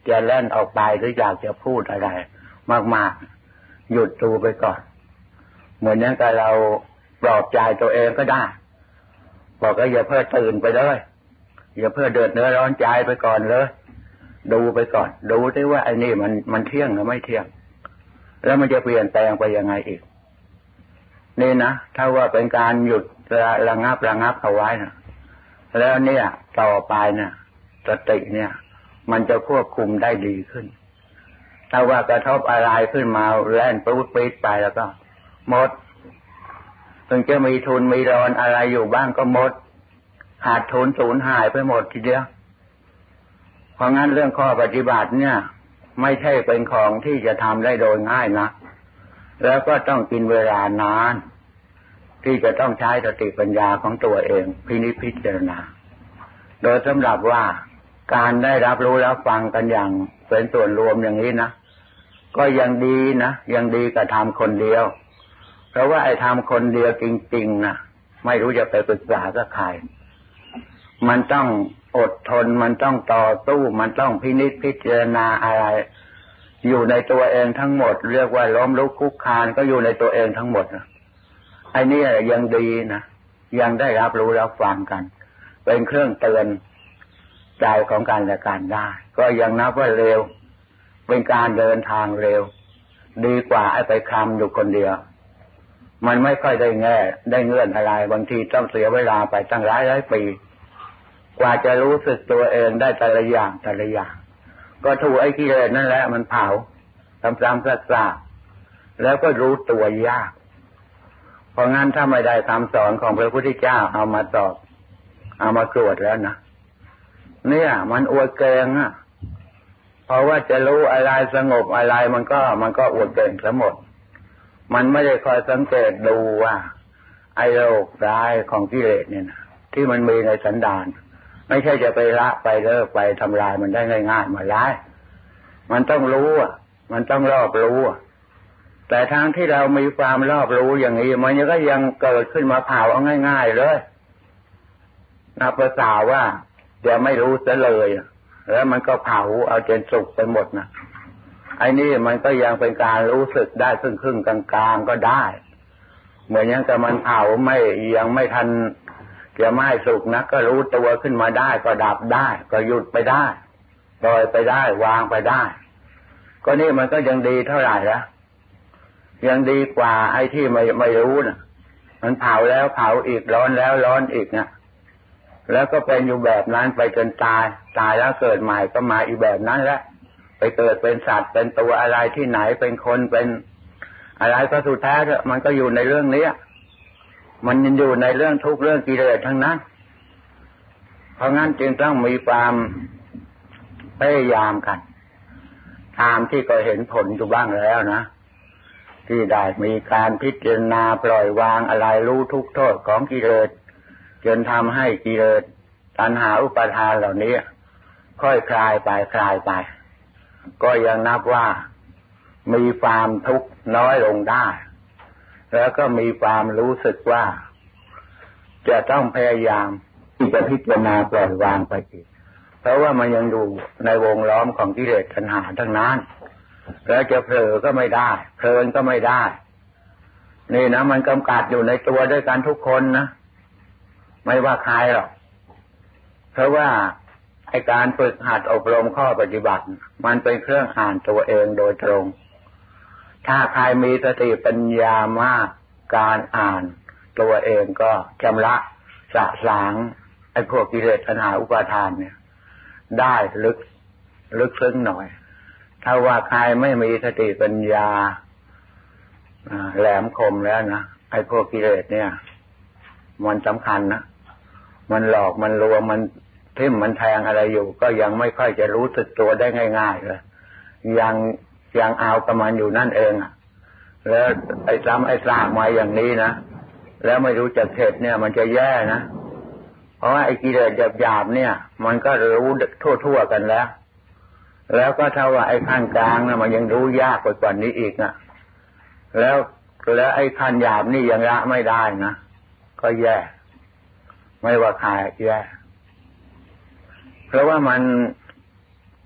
จะเล่นออกไปหรืออยากจะพูดอะไรมากๆหยุดดูไปก่อนเหมือนนั้นกับเราปลอบใจตัวเองก็ได้บอกว่าอย่าเพิ่งตื่นไปเลยอย่าเพิ่งเดือดเนื้อร้อนใจไปก่อนเลยดูไปก่อนดูได้ว่าไอ้นี่มันเที่ยงหรือไม่เที่ยงแล้วมันจะเปลี่ยนแปลงไปยังไงอีกนี่นะถ้าว่าเป็นการหยุดระงับเอาไว้นะแล้วเนี่ยต่อไปเนี่ยสติเนี่ยมันจะควบคุมได้ดีขึ้นถ้าว่ากระทบอะไรขึ้นมาแล่นปรุดปีดไปแล้วก็หมดถึงจะมีทุนมีรอนอะไรอยู่บ้างก็หมดขาดทุนสูญหายไปหมดทีเดียวเพราะงั้นเรื่องข้อปฏิบัติเนี่ยไม่ใช่เป็นของที่จะทำได้โดยง่ายนะแล้วก็ต้องกินเวลานานที่จะต้องใช้สติปัญญาของตัวเองพินิจพิจารณาโดยสำหรับว่าการได้รับรู้แล้วฟังกันอย่างเป็นส่วนรวมอย่างนี้นะก็ยังดีนะยังดีกว่าทำคนเดียวเพราะว่าไอ้ทำคนเดียวจริงๆนะไม่รู้จะไปปรึกษากับใครมันต้องอดทนมันต้องต่อสู้มันต้องพินิจพิจารณาอะไรอยู่ในตัวเองทั้งหมดเรียกว่าล้มลุกคลุกคลานก็อยู่ในตัวเองทั้งหมดนะไอ้นี่ยังดีนะยังได้รับรู้รับฟังกันเป็นเครื่องเตือนใจของกันและกันได้ก็ยังนับว่าเร็วเป็นการเดินทางเร็วดีกว่าไอ้ไปคลำอยู่คนเดียวมันไม่ค่อยได้ได้เงื่อนอะไรบางทีต้องเสียเวลาไปตั้งหลายปีกว่าจะรู้สึกตัวเองได้แต่ละอย่างก็ถูกไอ้กิเลสนั่นแหละมันเผาซ้ำๆซากๆแล้วก็รู้ตัวยากเพราะงั้นถ้าไม่ได้คำสอนของพระพุทธเจ้าเอามาสอบเอามากรวดแล้วนะเนี่ยมันอวดเก่งอ่ะเพราะว่าจะรู้อะไรสงบอะไรมันก็อวดเก่งทั้งหมดมันไม่ได้คอยสังเกตดูว่าไอ้โรคร้ายของกิเลสเนี่ยนะที่มันมีในสันดานไม่ใช่จะไปละไปเลิกไปทำลายมันได้ง่ายๆมาร้ายมันต้องรู้อ่ะมันต้องรอบรู้แต่ทางที่เรามีความรอบรู้อย่างนี้มันก็ยังเกิดขึ้นมาเผาเอาง่ายๆเลยนับภาษาว่าจะไม่รู้ซะเลยแล้วมันก็เผาเอาจนสุกไปหมดนะไอ้นี่มันก็ยังเป็นการรู้สึกได้ครึ่งๆกลางๆก็ได้เหมือนยังแต่มันเผายังไม่ทันจะไม่สุกนะก็รู้ตัวขึ้นมาได้ก็ดับได้ก็หยุดไปได้ปล่อยไปได้วางไปได้ก็นี่มันก็ยังดีเท่าไหร่ละยังดีกว่าไอ้ที่ไม่รู้นะมันเผาแล้วเผาอีกร้อนแล้วร้อนอีกนะแล้วก็เป็นอยู่แบบนั้นไปจนตายแล้วเกิดใหม่ก็มาอีกแบบนั้นแหละไปเกิดเป็นสัตว์เป็นตัวอะไรที่ไหนเป็นคนเป็นอะไรก็สุดท้ายมันก็อยู่ในเรื่องนี้มันอยู่ในเรื่องทุกข์เรื่องกิเลสทั้งนั้นเพราะงั้นจึงต้องมีความพยายามกันตามที่ก็เห็นผลอยู่บ้างแล้วนะที่ได้มีการพิจารณาปล่อยวางอะไรรู้ทุกโทษของกิเลสจนทำให้กิเลสตัณหาอุปาทานเหล่านี้ค่อยคลายไปก็ยังนับว่ามีความทุกข์น้อยลงได้แล้วก็มีความรู้สึกว่าจะต้องพยายามที่จะพิจารณาปล่อยวางไปอีกเพราะว่ามันยังอยู่ในวงล้อมของกิเลสตัณหาทั้งนั้นแล้วจะเผลอก็ไม่ได้เพลินก็ไม่ได้นี่นะมันกำกัดอยู่ในตัวด้วยกันทุกคนนะไม่ว่าใครหรอกเพราะว่าไอ้การฝึกหัดอบรมข้อปฏิบัติมันเป็นเครื่องอ่านตัวเองโดยตรงถ้าใครมีสติปัญญามากการอ่านตัวเองก็ชำระสะสางไอ้พวกกิเลสตัณหาอุปาทานเนี่ยได้ลึกซึ้งหน่อยถ้าว่าใครไม่มีสติปัญญาแหลมคมแล้วนะไอ้พวกกิเลสเนี่ยมันสำคัญนะมันหลอกมันลวงมันทิ่มมันแทงอะไรอยู่ก็ยังไม่ค่อยจะรู้สึกตัวได้ง่ายๆเลยยังเอากับมันอยู่นั่นเองแล้วไอ้ซ้ำไอ้ซากมาอย่างนี้นะแล้วไม่รู้จักเข็ดเนี่ยมันจะแย่นะเพราะว่าไอ้กิเลสหยาบๆเนี่ยมันก็รู้ทั่วๆกันแล้วก็ถ้าว่าไอ้ขั้นกลางนะมันยังรู้ยากกว่านี้อีกนะแล้วไอ้ขั้นหยาบนี่ยังละไม่ได้นะก็แย่ไม่ว่าใครแย่เพราะว่ามัน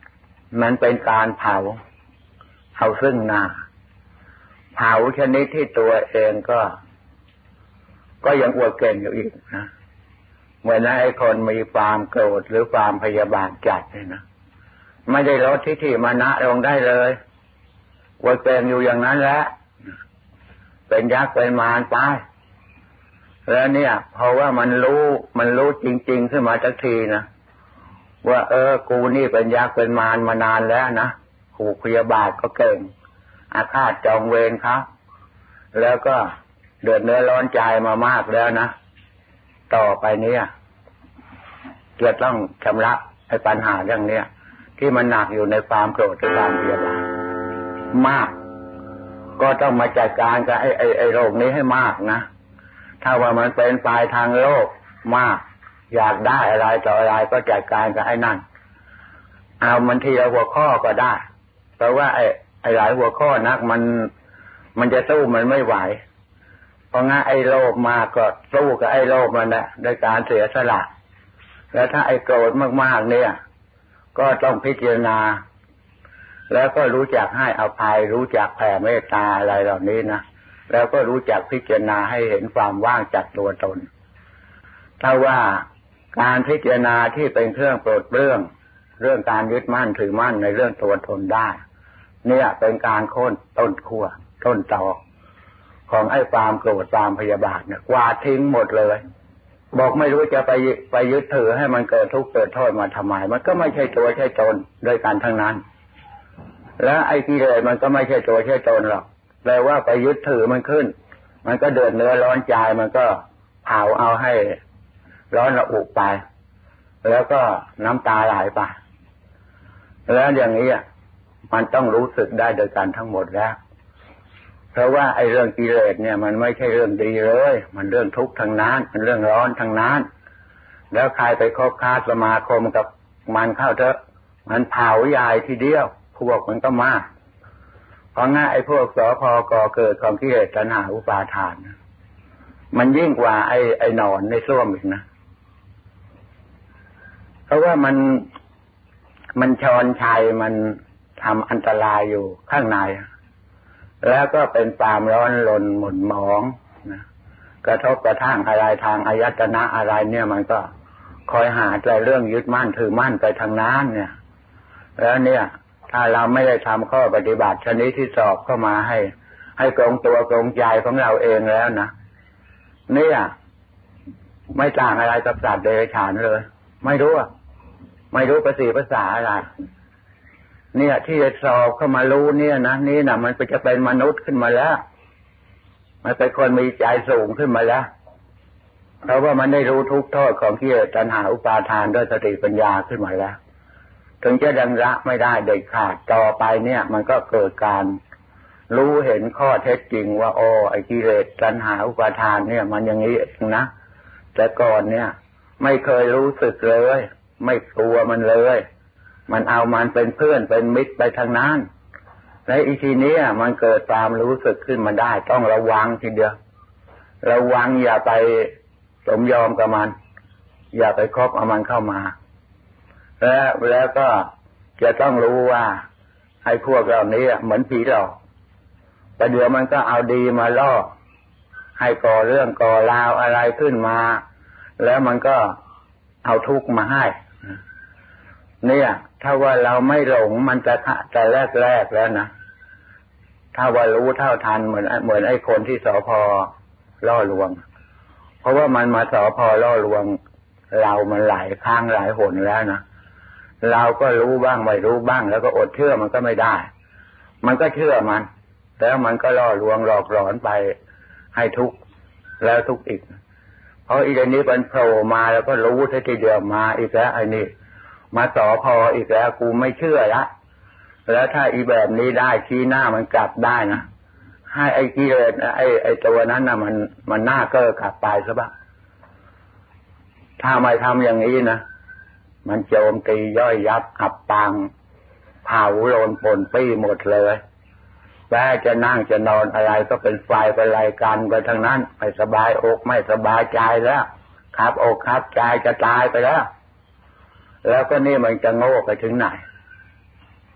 มันเป็นการเผาซึ่งหน้าเผาชนิดที่ตัวเองก็ยังอวดเก่งอยู่อีกนะเหมือนไอ้คนมีความโกรธหรือความพยาบาทจัดเนี่ยนะไม่ได้ลดทิฏฐิมานะลงได้เลยอวดเก่งอยู่อย่างนั้นแหละเป็นยักษ์เป็นมารไปแล้วเนี่ยเพราะว่ามันรู้จริงๆขึ้นมาสักทีนะว่ากูนี่เป็นยักษ์เป็นมารมานานแล้วนะผูกพยาบาทก็เก่งอาฆาตจองเวรเขาแล้วก็เดือดเนื้อร้อนใจมามากแล้วนะต่อไปเนี่ยจะต้องชำระไอ้ปัญหาเรื่องเนี้ยที่มันหนักอยู่ในความโกรธและความพยาบาทมากก็ต้องมาจัดการกับไอ้โรคนี้ให้มากนะถ้าว่ามันเป็นปลายทางโลกมากอยากได้อะไรต่ออะไรก็จัดการกับไอ้นั่นเอามันทีละหัวข้อก็ได้เพราะว่าไอ้หลายหัวข้อนักมันจะสู้มันไม่ไหวเพราะงั้นไอ้โลภมากก็สู้กับไอ้โลภมันแหละด้วยการเสียสละแล้วถ้าไอ้โกรธมากๆเนี่ยก็ต้องพิจารณาแล้วก็รู้จักให้อภัยรู้จักแผ่เมตตาอะไรเหล่านี้นะแล้วก็รู้จักพิจารณาให้เห็นความว่างจากตัวตนถ้าว่าการพิจารณาที่เป็นเครื่องปลดเปลื้องเรื่องการยึดมั่นถือมั่นในเรื่องตัวตนได้เนี่ยเป็นการโค่นต้นขั้วต้นตอของไอ้ความโกรธความพยาบาทเนี่ยกวาดทิ้งหมดเลยบอกไม่รู้จะไปยึดถือให้มันเกิดทุกข์เกิดโทษมาทำไมมันก็ไม่ใช่ตัวใช่ตนด้วยกันทั้งนั้นและไอ้กิเลสมันก็ไม่ใช่ตัวใช่ตนหรอกแปลว่าไปยึดถือมันขึ้นมันก็เดือดเนื้อร้อนใจมันก็เผาเอาให้ร้อนระอุไปแล้วก็น้ำตาไหลไปแล้วอย่างนี้มันต้องรู้สึกได้โดยกันทั้งหมดแล้วเพราะว่าไอ้เรื่องกิเลสเนี่ยมันไม่ใช่เรื่องดีเลยมันเรื่องทุกข์ทั้งนั้นมันเรื่องร้อนทั้งนั้นแล้วใครไปคบค้าสมาคมกับมันเข้าเถอะมันเผาใหญ่ทีเดียวพวกมันก็มากเพราะงั้นไอ้พวกสพก่อเกิดของกิเลสตัณหาอุปาทานมันยิ่งกว่าไอ้หนอนในส้วมอีกนะเพราะว่ามันชอนชัยมันทำอันตรายอยู่ข้างในแล้วก็เป็นความร้อนรนหม่นหมองนะกระทบกระทั่งอะไรทางอายตนะอะไรเนี่ยมันก็คอยหาแต่เรื่องยึดมั่นถือมั่นไปทางนั้นเนี่ยแล้วเนี่ยถ้าเราไม่ได้ทำข้อปฏิบัติชนิดที่สอบเข้ามาให้ตรงตัวตรงใจของเราเองแล้วนะเนี่ยไม่ต่างอะไรกับสัตว์เดรัจฉานเลยไม่รู้ภาษีภาษาอะไรเนี่ยที่จะสอบเข้ามารู้เนี่ยนะนี่นะมันก็จะเป็นมนุษย์ขึ้นมาแล้วมันเป็นคนมีใจสูงขึ้นมาแล้วเพราะว่ามันได้รู้ทุกโทษของกิเลสตัณหาอุปาทานด้วยสติปัญญาขึ้นมาแล้วถึงจะดังละไม่ได้เด็ดขาดต่อไปเนี่ยมันก็เกิดการรู้เห็นข้อเท็จจริงว่าไอ้กิเลสตัณหาอุปาทานเนี่ยมันอย่างนี้นะแต่ก่อนเนี่ยไม่เคยรู้สึกเลยไม่กลัวมันเลยมันเอามันเป็นเพื่อนเป็นมิตรไปทางนั้นและอีทีนี้มันเกิดความรู้สึกขึ้นมาได้ต้องระวังทีเดียวระวังอย่าไปสมยอมกับมันอย่าไปคบเอามันเข้ามาแล้วก็จะต้องรู้ว่าไอ้พวกเหล่านี้เหมือนผีหลอกแต่เดี๋ยวมันก็เอาดีมาล่อให้ก่อเรื่องก่อราวอะไรขึ้นมาแล้วมันก็เอาทุกข์มาให้เนี่ยถ้าว่าเราไม่หลงมันจะแรกแล้วนะถ้าว่ารู้เท่าทันเหมือนไอ้คนที่สพล่อลวงเพราะว่ามันมาสพล่อลวงเรามันหลายครั้งหลายหนแล้วนะเราก็รู้บ้างไม่รู้บ้างแล้วก็อดเชื่อมันก็ไม่ได้มันก็เชื่อมันแล้วมันก็ล่อลวงหลอกหลอนไปให้ทุกข์แล้วทุกข์อีกเพราะอีเดนี้เป็นโผล่มาแล้วก็รู้ทีเดียวมาอีกแล้วไอ้นี่มาสพอีกแล้วกูไม่เชื่อละแล้วถ้าอีแบบนี้ได้ชี้หน้ามันกลับได้นะให้ไอ้กิเลสไอ้ตัวนั้นน่ะมันหน้าเก้อกลับไปซะบ้างถ้าไม่ทำอย่างนี้นะมันโจมตีย่อยยับอับปางเผาโลนป่นปี้หมดเลยแม้จะนั่งจะนอนอะไรก็เป็นไฟเป็นไรกันไปทั้งนั้นไม่สบายอกไม่สบายใจแล้วครับอกครับใจจะตายไปแล้วก็นี่มันจะโง่ไปถึงไหน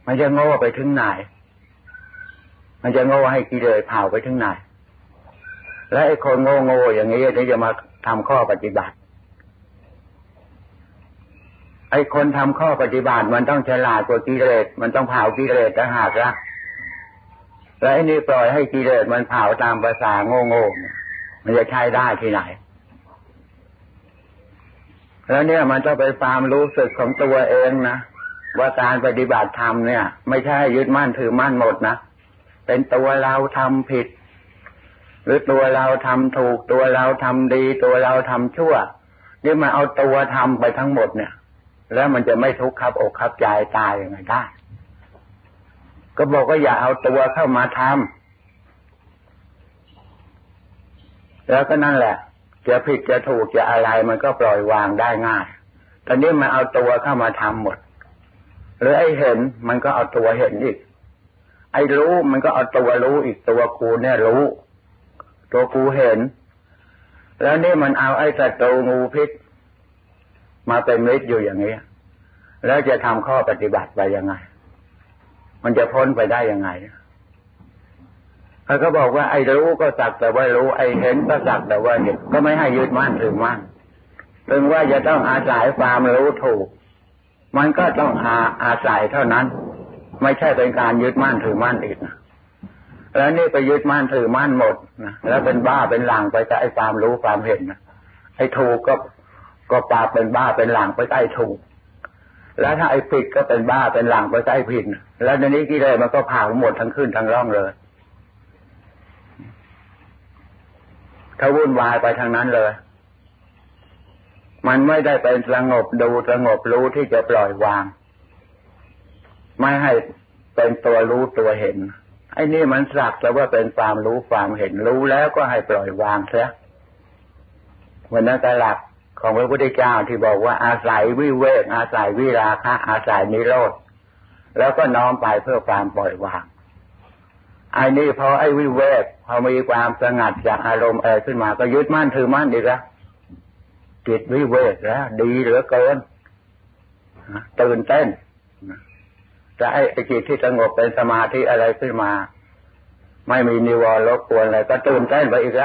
มันจะโง่ไปถึงไหนมันจะโง่ให้กิเลสเผาไปถึงไหนและไอ้คนโง่อย่างนี้ที่จะมาทำข้อปฏิบัติไอ้คนทำข้อปฏิบัติมันต้องฉลาดกว่ากิเลสมันต้องเผากิเลสต่างหากละแล้วไอ้นี่ปล่อยให้กิเลสมันเผาตามภาษาโง่มันจะใช้ได้ที่ไหนแล้วเนี่ยมันต้องไปความรู้สึกของตัวเองนะว่าการปฏิบัติธรรมเนี่ยไม่ใช่ยึดมั่นถือมั่นหมดนะเป็นตัวเราทำผิดหรือตัวเราทำถูกตัวเราทำดีตัวเราทำชั่วนี่มาเอาตัวทำไปทั้งหมดเนี่ยแล้วมันจะไม่ทุกข์ครับอกครับใจตายยังไงได้ก็บอกว่าอย่าเอาตัวเข้ามาทำแล้วก็นั่นแหละจะผิดจะถูกจะอะไรมันก็ปล่อยวางได้ง่ายตอนนี้มาเอาตัวเข้ามาทำหมดหรือไอ้เห็นมันก็เอาตัวเห็นอีกไอ้รู้มันก็เอาตัวรู้อีกตัวกูเนี่ยรู้ตัวกูเห็นแล้วนี่มันเอาไอ้ศัตรูงูพิษมาเป็นมิตรอยู่อย่างนี้แล้วจะทำข้อปฏิบัติไปยังไงมันจะพ้นไปได้ยังไงเขาก็บอกว่าไอ้รู้ก็สักแต่ว่ารู้ไอ้เห็นก็สักแต่ว่าเห็นก็ไม่ให้ยึดมั่นถือมั่นถึงว่าจะต้องอาศัยความรู้ถูกมันก็ต้องอาศัยเท่านั้นไม่ใช่เป็นการยึดมั่นถือมั่นอีกนะแล้วนี่ไปยึดมั่นถือมั่นหมดนะแล้วเป็นบ้าเป็นหลังไปกับไอ้ความรู้ความเห็นนะไอ้ถูกก็ปาเป็นบ้าเป็นหลังไปใต้ถูกแล้วถ้าไอ้ผิดก็เป็นบ้าเป็นหลังไปใต้ผิดแล้วในนี้กิเลสมันก็เผาหมดทั้งขึ้นทั้งร่องเลยถ้าวุ่นวายไปทางนั้นเลยมันไม่ได้เป็นสงบดูสงบรู้ที่จะปล่อยวางไม่ให้เป็นตัวรู้ตัวเห็นไอ้นี่มันสักแต่ว่าเป็นความรู้ความเห็นรู้แล้วก็ให้ปล่อยวางเสียวันนั้นก็หลักของพระพุทธเจ้าที่บอกว่าอาศัยวิเวกอาศัยวิราคะอาศัยนิโรธแล้วก็น้อมไปเพื่อความปล่อยวางไอ้นี่พอไอ้วิเวกพอมีความสงัดจากอารมณ์ขึ้นมาก็ยึดมั่นถือมั่นอีกแล้วจิตวิเวกแล้วดีเหลือเกินตื่นเต้นแต่ไอ้จิตที่สงบเป็นสมาธิอะไรขึ้นมาไม่มีนิวรณ์รบกวนอะไรก็ตื่นเต้นไปอีก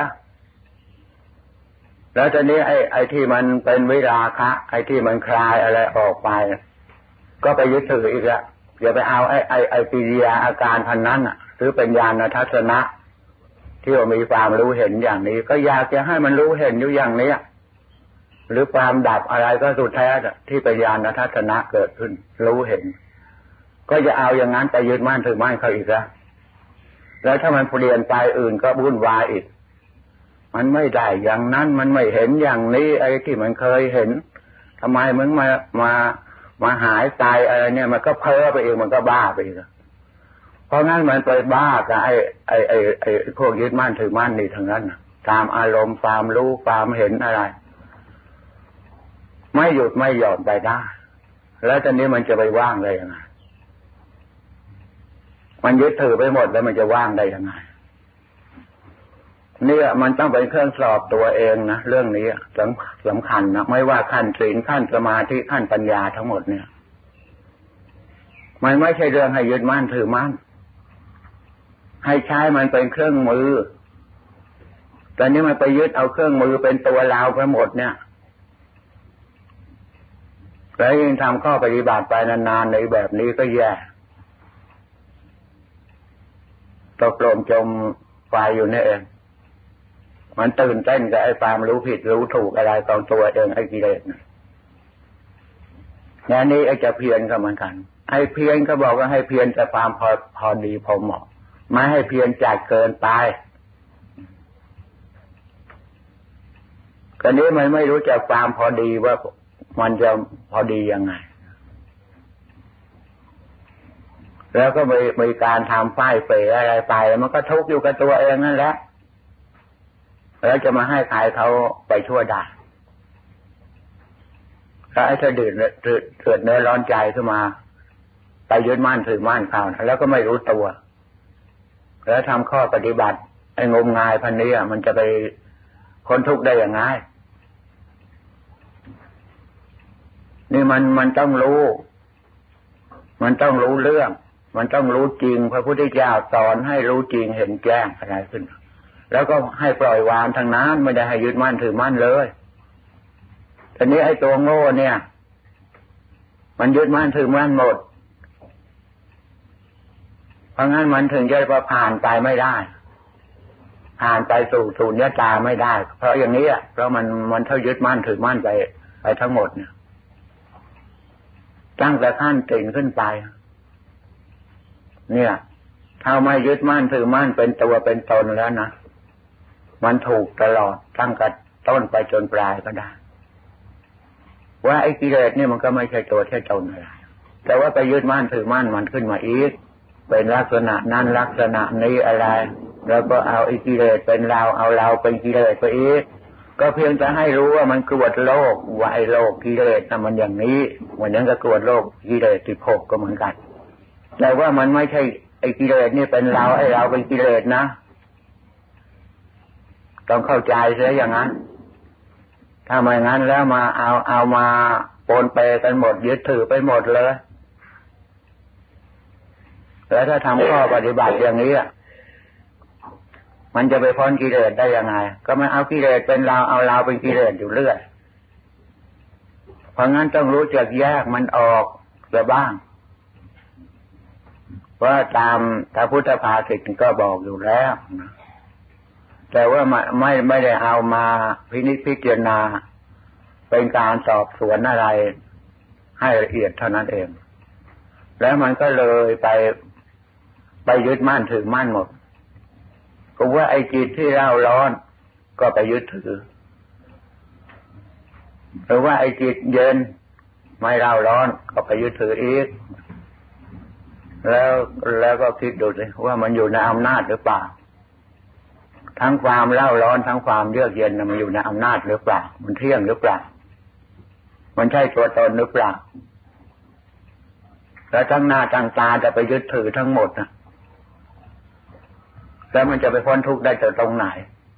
แล้วตอนนี้ไอ้ที่มันเป็นวิราคะไอ้ที่มันคลายอะไรออกไปก็ไปยึดถืออีกแล้วอย่าไปเอาไอ้ปิริยาอาการพันนั้นหรือเป็นญาณทัศนะที่ว่ามีความรู้เห็นอย่างนี้ก็อยากจะให้มันรู้เห็นอยู่อย่างนี้หรือความดับอะไรก็สุดแท้ที่เป็นญาณทัศนะเกิดขึ้นรู้เห็นก็จะเอาอย่างนั้นไปยึดมั่นถือมั่นเขาอีกแล้วถ้ามันเปลี่ยนไปอื่นก็วุ่นวายอีกมันไม่ได้อย่างนั้นมันไม่เห็นอย่างนี้ไอ้ที่มันเคยเห็นทำไมมึงมาหายตายอะไรเนี่ยมันก็เพ้อไปเองมันก็บ้าไปอีกเพราะงั้นมันไปบ้ากับไอ้พวกยึดมั่นถือมั่นนี่ทั้งนั้นตามอารมณ์ความรู้ความเห็นอะไรไม่หยุดไม่หย่อนไปได้แล้วตอนนี้มันจะไปว่างได้ยังไงมันยึดถือไปหมดแล้วมันจะว่างได้ยังไงเนี่ยมันต้องเป็นเครื่องสอบตัวเองนะเรื่องนี้สำคัญนะไม่ว่าขั้นศีลขั้นสมาธิขั้นปัญญาทั้งหมดเนี่ยมันไม่ใช่เรื่องให้ยึดมั่นถือมั่นให้ใช้มันเป็นเครื่องมือตอนนี้มันไปยึดเอาเครื่องมือเป็นตัวเราไปหมดเนี่ยแล้วยิ่งทำข้อปฏิบัติไปนานๆในแบบนี้ก็แย่ตกลงจมไฟอยู่นี่เองมันตื่นเต้นกับไอ้ความรู้ผิดรู้ถูกอะไรของตัวเองไอ้กิเลสงานนี้ไอ้จะเพียรก็เหมือนกันไอ้เพียรก็บอกว่าให้เพียรแต่ความพอดีพอเหมาะไม่ให้เพียรจัดเกินไปก็นี้มันไม่รู้จักความพอดีว่ามันจะพอดียังไงแล้วก็มีการทำป้ายเป๋อะไรไปมันก็ทุกข์อยู่กับตัวเองนั่นแหละแล้วจะมาให้ใครเขาไปช่วยได้ถ้าไอ้ถ้าเดือดเนื้อร้อนใจขึ้นมาไปยึดมั่นถือมั่นเขาแล้วก็ไม่รู้ตัวแล้วทำข้อปฏิบัติไอ้งมงายพันนี้มันจะไปพ้นทุกข์ได้อย่างไงนี่มันต้องรู้มันต้องรู้เรื่องมันต้องรู้จริงพระพุทธเจ้าสอนให้รู้จริงเห็นแจ้งอะไรขึ้นแล้วก็ให้ปล่อยวางทางนั้นไม่ได้ให้ยึดมั่นถือมั่นเลยทีนี้ไอ้ตัวโง่เนี่ยมันยึดมั่นถือมั่นหมดเพราะงั้นมันถึงจะผ่านไปไม่ได้ผ่านไปสู่สุญญตาไม่ได้เพราะอย่างนี้เพราะมันเท่ายึดมั่นถือมั่นไปทั้งหมดเนี่ยตั้งแต่ขั้นติ่งขึ้นไปเนี่ยถ้าไม่ยึดมั่นถือมั่นเป็นตัวเป็นตนแล้วนะมันถูกตลอดตั้งแต่ต้นไปจนปลายก็ได้ว่าไอ้กิเลสนี่มันก็ไม่ใช่ตัวใช่ตนอะไรแต่ว่าไปยึดมั่นถือมั่นมันขึ้นมาอีกเป็นลักษณะนั้นลักษณะนี้อะไรแล้วก็เอาไอ้กิเลสเป็นเราเอาเราเป็นกิเลสไปอีกก็เพียงจะให้รู้ว่ามันกรวดโลกว่าไอ้โลกกิเลสน่ะมันอย่างนี้เหมือนอย่างกับกรวดโลกกิเลส16ก็เหมือนกันแต่ว่ามันไม่ใช่ไอ้กิเลสนี่เป็นเราไอ้เราเป็นกิเลสนะต้องเข้าใจเสียอย่างนั้นถ้าไม่งั้นแล้วมาเอามาปนเปกันหมดยึดถือไปหมดเลยแล้วถ้าทำข้อปฏิบัติอย่างนี้มันจะไปพ้นกิเลสได้ยังไงก็ไม่เอากิเลสเป็นเราเอาเราเป็นกิเลสอยู่เรื่อยเพราะงั้นต้องรู้จักแยกมันออกเสียบ้างว่าตามพระพุทธภาษิตก็บอกอยู่แล้วแต่ว่าไม่ได้เอามาพินิจพิจารณาเป็นการสอบสวนอะไรให้ละเอียดเท่านั้นเองแล้วมันก็เลยไปยึดมั่นถือมั่นหมดก็ว่าไอ้จิตที่เร่าร้อนก็ไปยึดถือหรือว่าไอ้จิตเย็นไม่เร่าร้อนก็ไปยึดถืออีกแล้วก็คิดดูสิว่ามันอยู่ในอำนาจหรือเปล่าทั้งความเร่าร้อนทั้งความเยือกเย็นมันอยู่ในอำนาจหรือเปล่ามันเที่ยงหรือเปล่ามันใช่ตัวตนหรือเปล่าแล้วทั้งหน้าทั้งตาจะไปยึดถือทั้งหมดนะแล้วมันจะไปพ้นทุกข์ได้จากตรงไหน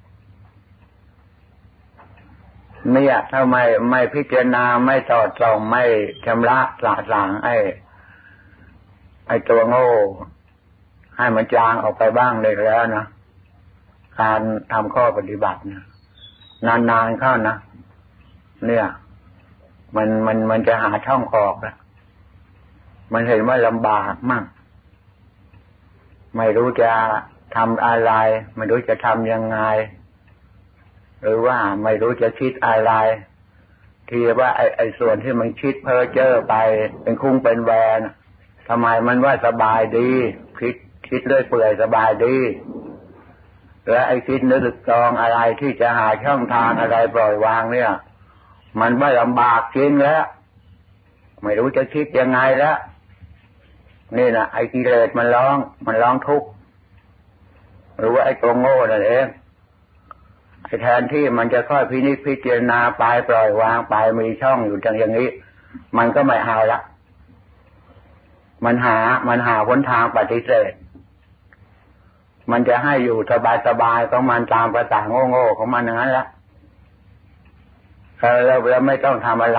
เนี่ยถ้าไม่พิจารณาไม่สอดส่องไม่ชำระสละสางไอ้ตัวโง่ให้มันจางออกไปบ้างเลยแล้วนะการทำข้อปฏิบัติเนี่ยนานๆเข้านะเนี่ยมันจะหาช่องออกแล้วมันเห็นว่าลำบากมากไม่รู้จะทำอะไรไม่รู้จะทำยังไงหรือว่าไม่รู้จะคิดอะไรที่ว่าไอ้ส่วนที่มันคิดเพ้อเจ้อไปเป็นคุ้งเป็นแวนทำไมมันว่าสบายดีคิดเรื่อยเปื่อยสบายดีและไอ้คิดนึกจองอะไรที่จะหาช่องทางอะไรปล่อยวางเนี่ยมันไม่ลำบากจริงแล้วไม่รู้จะคิดยังไงแล้วนี่นะไอ้กิเลสมันร้องทุกข์หรือว่าไอ้ตัวโง่นั่นเองไอ้แทนที่มันจะค่อยพินิจพิจารณาไปปล่อยวางไปมีช่องอยู่อย่างนี้มันก็ไม่เอาละมันหาหนทางปฏิเสธมันจะให้อยู่สบายๆของมันตามภาษาโง่ๆของมันอย่างนั้นละเราไม่ต้องทำอะไร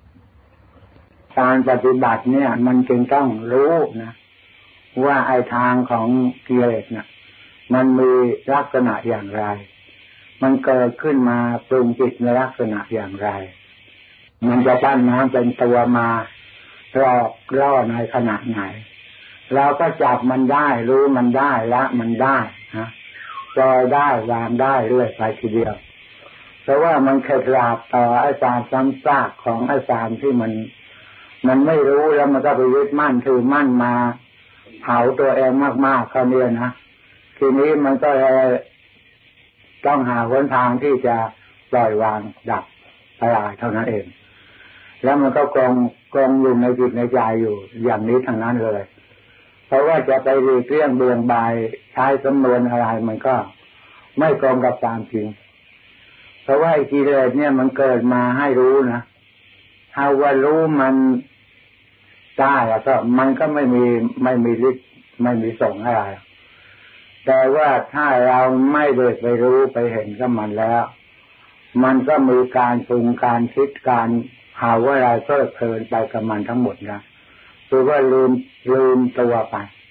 การปฏิบัติเนี่ยมันจึงต้องรู้นะว่าไอ้ทางของกิเลสเนี่ยมันมีลักษณะอย่างไรมันเกิดขึ้นมาปรุงจิตในลักษณะอย่างไรมันจะปั้นน้ำเป็นตัวมาหลอกล่อในขณะไหนเราก็จับมันได้รู้มันได้ละมันได้นะปล่อยได้วางได้เรื่อยไปทีเดียวเพราะว่ามันเข็ดหลาบต่ออาจารย์ซ้ำซากของอาจารย์ที่มันไม่รู้แล้วมันก็ไปยึดมั่นถือมั่นมาเผาตัวเองมากๆเขาเนี่ยนะทีนี้มันก็ต้องหาหนทางที่จะปล่อยวางดับสลายเท่านั้นเองแล้วมันก็กองอยู่ในจิตในใจอยู่อย่างนี้ทั้งนั้นเลยเพราะว่าจะไปหลีกเลี่ยงเบี่ยงบายใช้สำนวนอะไรมันก็ไม่ตรงกับความจริงเพราะว่ากิเลสเนี่ยมันเกิดมาให้รู้นะถ้าว่ารู้มันได้ก็มันก็ไม่มีฤทธิ์ไม่มีส่งอะไรแต่ว่าถ้าเราไม่ได้ไปรู้ไปเห็นกับมันแล้วมันก็มีการปรุงการคิดการหาว่าเราเพลิดเพลินไปกับมันทั้งหมดนะคือว่าลืมตัวไป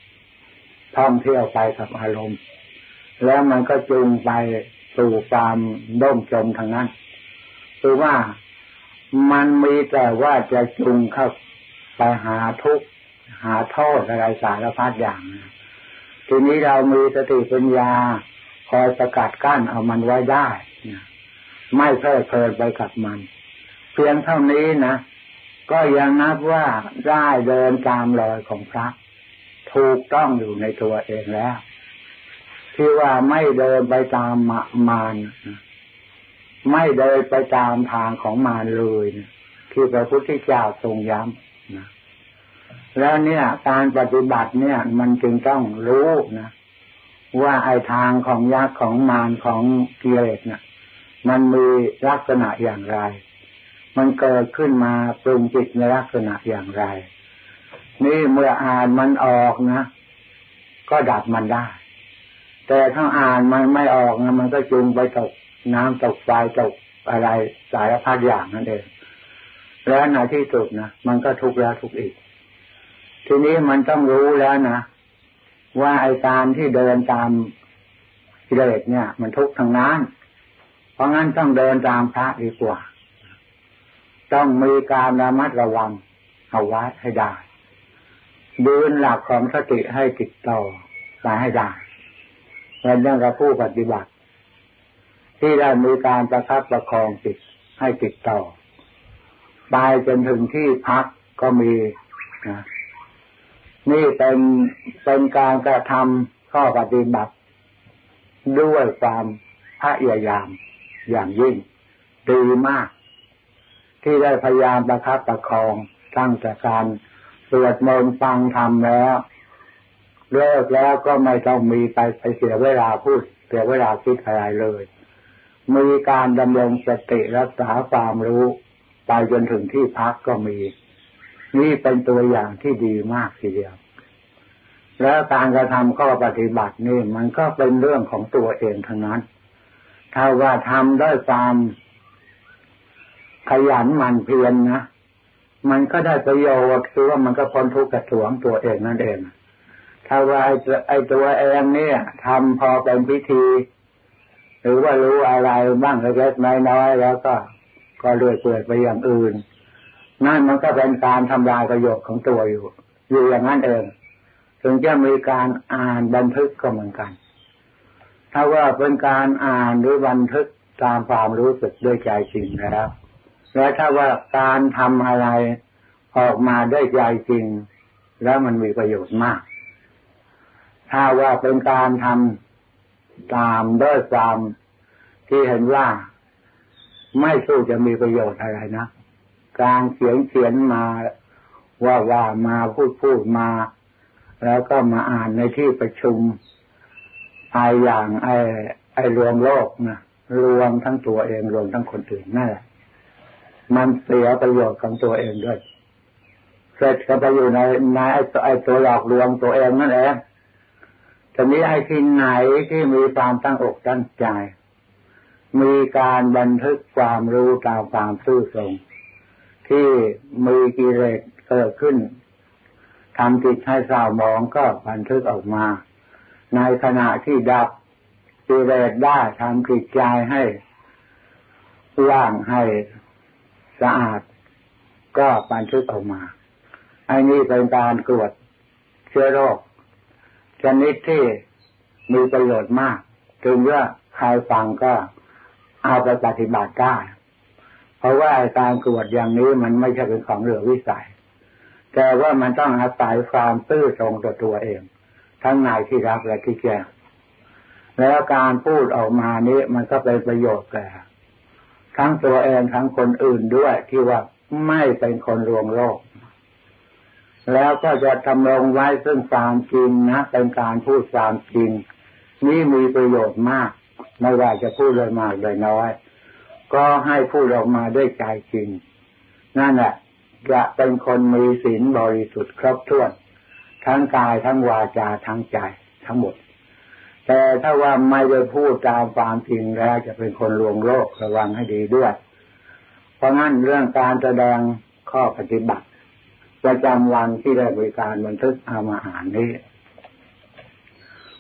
ท่องเที่ยวไปกับอารมณ์แล้วมันก็จูงไปสู่ความด้มจมทางนั้นคือว่ามันมีแต่ว่าจะจูงเข้าไปหาทุกข์หาโทษอะไรสารพัดอย่างทีนี้เรามีสติปัญญาคอยสกัดกั้นเอามันไว้ได้ไม่เพลิดเพลินไปกับมันเพียงเท่านี้นะก็ยังนับว่าได้เดินตามรอยของพระถูกต้องอยู่ในตัวเองแล้วที่ว่าไม่เดินไปตามมารไม่เดินไปตามทางของมารเลยที่พระพุทธเจ้าทรงย้ำนะแล้วเนี่ยการปฏิบัติเนี่ยมันจึงต้องรู้นะว่าไอ้ทางของยักษ์ของมารของกิเลสน่ะมันมีลักษณะอย่างไรมันเกิดขึ้นมาปรุงจิตในลักษณะอย่างไรนี่เมื่ออ่านมันออกนะก็ดับมันได้แต่ถ้าอ่านมันไม่ออกนะมันก็จูงไปตกน้ำตกไฟตกอะไรสารพัดอย่างนั่นเองแล้วในที่สุดนะมันก็ทุกข์แล้วทุกข์อีกทีนี้มันต้องรู้แล้วนะว่าไอ้การที่เดินตามกิเลสเนี่ยมันทุกข์ทางนั้นเพราะงั้นต้องเดินตามพระดีกว่าต้องมีการระมัดระวังเอาไว้ให้ได้ยืนหลักของสติให้ติดต่อไปให้ได้เป็นเรื่องกับผู้ปฏิบัติที่ได้มีการประคับประคองจิตให้ติดต่อไปจนถึงที่พักก็มีนะนี่เป็นการกระทำข้อปฏิบัติด้วยความพยายามอย่างยิ่งดีมากที่ได้พยายามประคับประคองตั้งแต่การสวดมนต์ฟังธรรมแล้วเลิกแล้วก็ไม่ต้องมีไปเสียเวลาพูดเสียเวลาคิดอะไรเลยมีการดำรงสติรักษาความรู้ไปจนถึงที่พักก็มีนี่เป็นตัวอย่างที่ดีมากทีเดียวแล้วการกระทำข้อปฏิบัตินี่มันก็เป็นเรื่องของตัวเองทั้งนั้นถ้าว่าทำด้วยความขยันหมั่นเพียรนะมันก็ได้ประโยชน์คือว่ามันก็พ้นทุกข์กระถ่วงตัวเองนั่นเองถ้าว่าไอ้ตัวเองเนี่ยทำพอเป็นพิธีหรือว่ารู้อะไรบ้างเล็กๆน้อยๆแล้วก็เลื่อยเปื่อยไปอย่างอื่นนั่นมันก็เป็นการทำลายประโยชน์ของตัวอยู่อย่างนั้นเองถึงจะมีการอ่านบันทึกก็เหมือนกันถ้าว่าเป็นการอ่านหรือบันทึกตามความรู้สึกด้วยใจจริงแล้วและถ้าว่าการทำอะไรออกมาด้วยใจจริงแล้วมันมีประโยชน์มากถ้าว่าเป็นการทำตามด้วยความที่เห็นว่าไม่สู้จะมีประโยชน์อะไรนะการเขียนมาว่ามาพูดมาแล้วก็มาอ่านในที่ประชุมอย่างไอ้รวมโลกนะรวมทั้งตัวเองรวมทั้งคนอื่นนั่นแหละมันเสียประโยชน์ของตัวเองด้วยเสร็จก็ไปอยู่ในไอ้ตัวหลอกลวงตัวเองนั่นเองทีนี้ไอ้ที่ไหนที่มีความตั้งอกตั้งใจมีการบันทึกความรู้ตามความซื่อตรงที่มีกิเลสเกิดขึ้นทำจิตให้เศร้าหมองก็บันทึกออกมาในขณะที่ดับกิเลสได้ทำจิตใจให้ว่างให้สะอาดก็บันทึกออกมาไอ้นี่เป็นการตรวจเชื้อโรคชนิดที่มีประโยชน์มากถึงว่าใครฟังก็เอาไปปฏิบัติได้เพราะว่าการตรวจอย่างนี้มันไม่ใช่เป็นของเหลือวิสัยแต่ว่ามันต้องอาศัยความซื่อตรงต่อตัวเองทั้งในที่รักและที่แก่แล้วการพูดออกมานี้มันก็เป็นประโยชน์แก่ทั้งตัวเองทั้งคนอื่นด้วยที่ว่าไม่เป็นคนลวงโลกแล้วก็จะทำลงไว้ซึ่งความจริงนะเป็นการพูดความจริงนี่มีประโยชน์มากไม่ว่าจะพูดเลยมากเลยน้อยก็ให้พูดออกมาด้วยใจจริงนั่นแหละจะเป็นคนมีศีลบริสุทธิ์ครบถ้วนทั้งกายทั้งวาจาทั้งใจทั้งหมดแต่ถ้าว่าไม่ได้พูดตามความจริงแล้วจะเป็นคนลวงโลกระวังให้ดีด้วยเพราะงั้นเรื่องการแสดงข้อปฏิบัติประจำวันที่ได้บริการบันทึกเอามาอ่านนี้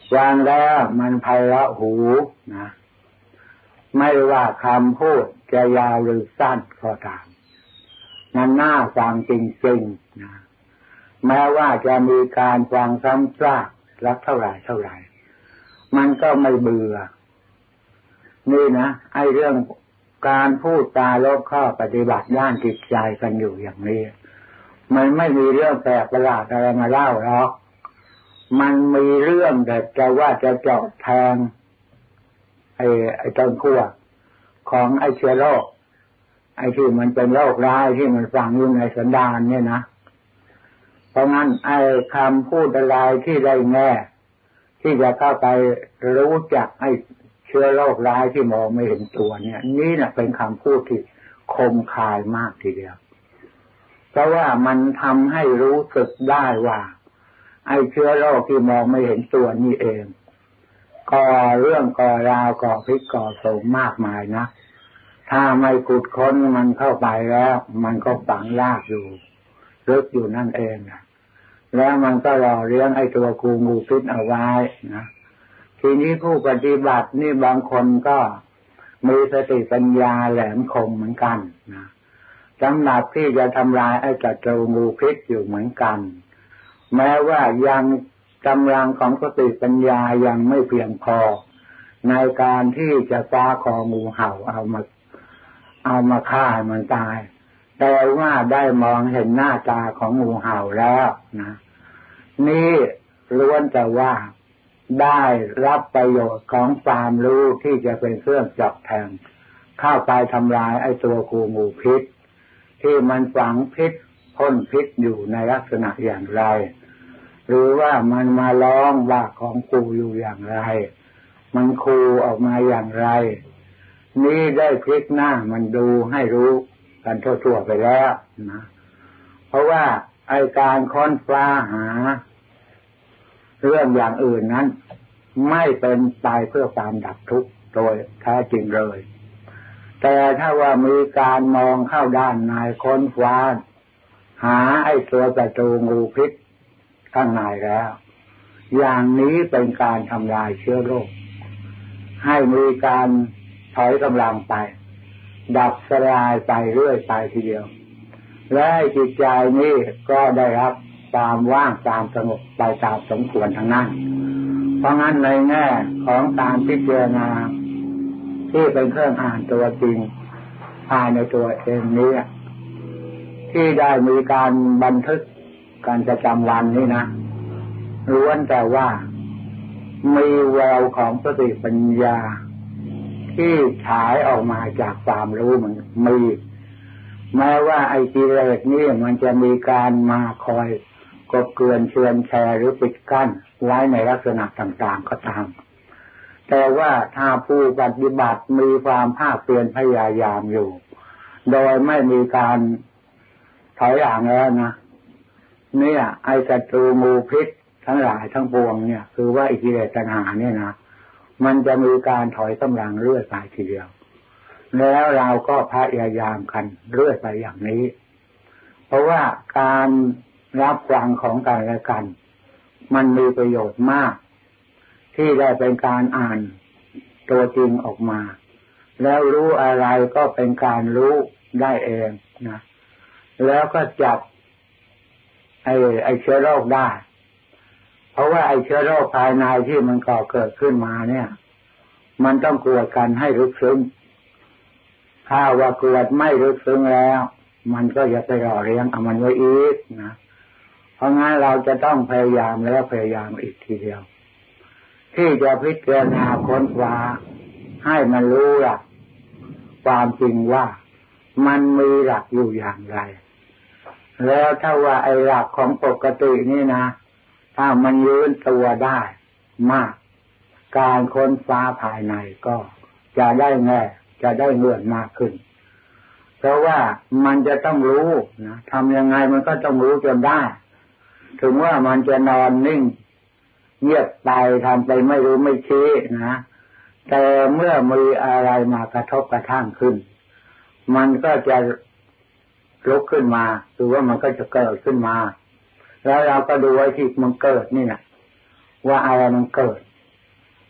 ฟังแล้วมันไพเราะหูนะไม่ว่าคำพูดจะยาวหรือสั้นก็ตามมันน่าฟังจริงๆนะแม้ว่าจะมีการฟังซ้ำซากสักเท่าไหร่มันก็ไม่เบื่อนี่นะไอ้เรื่องการพูดจาลบข้อปฏิบัติด้านจิตใจกันอยู่อย่างนี้มันไม่มีเรื่องแปลกประหลาดอะไรมาเล่าหรอกมันมีเรื่องแต่จะว่าจะเจาะแทงไอ้ต้นขั้วของไอ้เชื้อโรคไอ้ที่มันเป็นโรคร้ายที่มันฝังอยู่ในสันดานเนี่ยนะเพราะงั้นไอ้คำพูดอะไรที่ได้แง่ที่จะเข้าไปรู้จักไอ้เชื้อโรคร้ายที่มองไม่เห็นตัวเนี่ยนี่แหละเป็นคำพูดที่คมคายมากทีเดียวเพราะว่ามันทำให้รู้สึกได้ว่าไอ้เชื้อโรคที่มองไม่เห็นตัวนี่เองก่อเรื่องก่อราวก่อพิษก่อโศกมากมายนะถ้าไม่ขุดค้นมันเข้าไปแล้วมันก็ฝังรากอยู่ลึกอยู่นั่นเองนะแล้วมันก็หล่อเลี้ยงไอ้ตัวงูพิษเอาไว้นะทีนี้ผู้ปฏิบัตินี่บางคนก็มีสติปัญญาแหลมคมเหมือนกันนะสำหรับที่จะทำลายไอ้ศัตรูงูพิษอยู่เหมือนกันแม้ว่ายังกำลังของสติปัญญายังไม่เพียงพอในการที่จะคว้าคองูเห่าเอามาฆ่ามันตายแต่ว่าได้มองเห็นหน้าตาของงูเห่าแล้วนะนี่ล้วนแต่ว่าได้รับประโยชน์ของความรู้ที่จะเป็นเครื่องจับแทงเข้าไปทำลายไอ้ตัวงูพิษที่มันฝังพิษพ่นพิษอยู่ในลักษณะอย่างไรหรือว่ามันมาร้องว่าของกูอยู่อย่างไรมันคูออกมาอย่างไรนี่ได้พลิกหน้ามันดูให้รู้กันทั่วๆไปแล้วนะเพราะว่าไอ้การค้นคว้าหาเรื่องอย่างอื่นนั้นไม่เป็นไปเพื่อความดับทุกข์โดยแท้จริงเลยแต่ถ้าว่ามีการมองเข้าด้านในค้นคว้าหาไอ้ตัวศัตรูงูพิษข้างในแล้วอย่างนี้เป็นการทำลายเชื้อโรคให้มีการถอยกำลังไปดับสลายไปเรื่อยไปทีเดียวและจิตใจนี้ก็ได้รับความว่างความสงบไปตามสมควรทั้งนั้นเพราะงั้นในแง่ของการพิจารณาที่เป็นเครื่องอ่านตัวจริงภายในตัวเองนี้ที่ได้มีการบันทึกการประจำวันนี้นะล้วนแต่ว่ามีแววของสติปัญญาที่ฉายออกมาจากความรู้มันมีแม้ว่าไอ้กิเลสนี่มันจะมีการมาคอยกบเกลื่อนเชือนแชร์หรือปิดกั้นไว้ในลักษณะต่างๆก็ตามแต่ว่าถ้าผู้ปฏิบัติมีความภาคเพียรพยายามอยู่โดยไม่มีการถอยหลังแล้วนะเนี่ยไอ้ศัตรูงูพิษทั้งหลายทั้งปวงเนี่ยคือว่าอิกิเลสตัณหาเนี่ยนะมันจะมีการถอยกำลังเรื่อยไปทีเดียวแล้วเราก็พยายามกันเรื่อยไปอย่างนี้เพราะว่าการรับฟังของกันและกันมันมีประโยชน์มากที่ได้เป็นการอ่านตัวจริงออกมาแล้วรู้อะไรก็เป็นการรู้ได้เองนะแล้วก็จับไอ้เชื้อโรคได้เพราะว่าไอ้เชื้อโรคภายในที่มันก่อเกิดขึ้นมาเนี่ยมันต้องกวดกันให้ลึกซึ้งถ้าว่ากวดไม่ลึกซึ้งแล้วมันก็จะไปหล่อเลี้ยงเอามันไว้อีกนะเพราะงั้นเราจะต้องพยายามแล้วพยายามอีกทีเดียวที่จะพิจารณาค้นคว้าให้มันรู้หลักความจริงว่ามันมีหลักอยู่อย่างไรแล้วถ้าว่าไอ้หลักของปกตินี่นะถ้ามันยืนตัวได้มากการค้นคว้าภายในก็จะได้แง่จะได้เงื่อนมากขึ้นเพราะว่ามันจะต้องรู้นะทำยังไงมันก็ต้องรู้จนได้ถึงว่ามันจะนอนนิ่งเงียบไปทำไปไม่รู้ไม่ชี้นะแต่เมื่อมีอะไรมากระทบกระทั่งขึ้นมันก็จะลุกขึ้นมาหรือว่ามันก็จะเกิดขึ้นมาแล้วเราก็ดูไว้ที่มันเกิดนี่นะว่าอะไรมันเกิด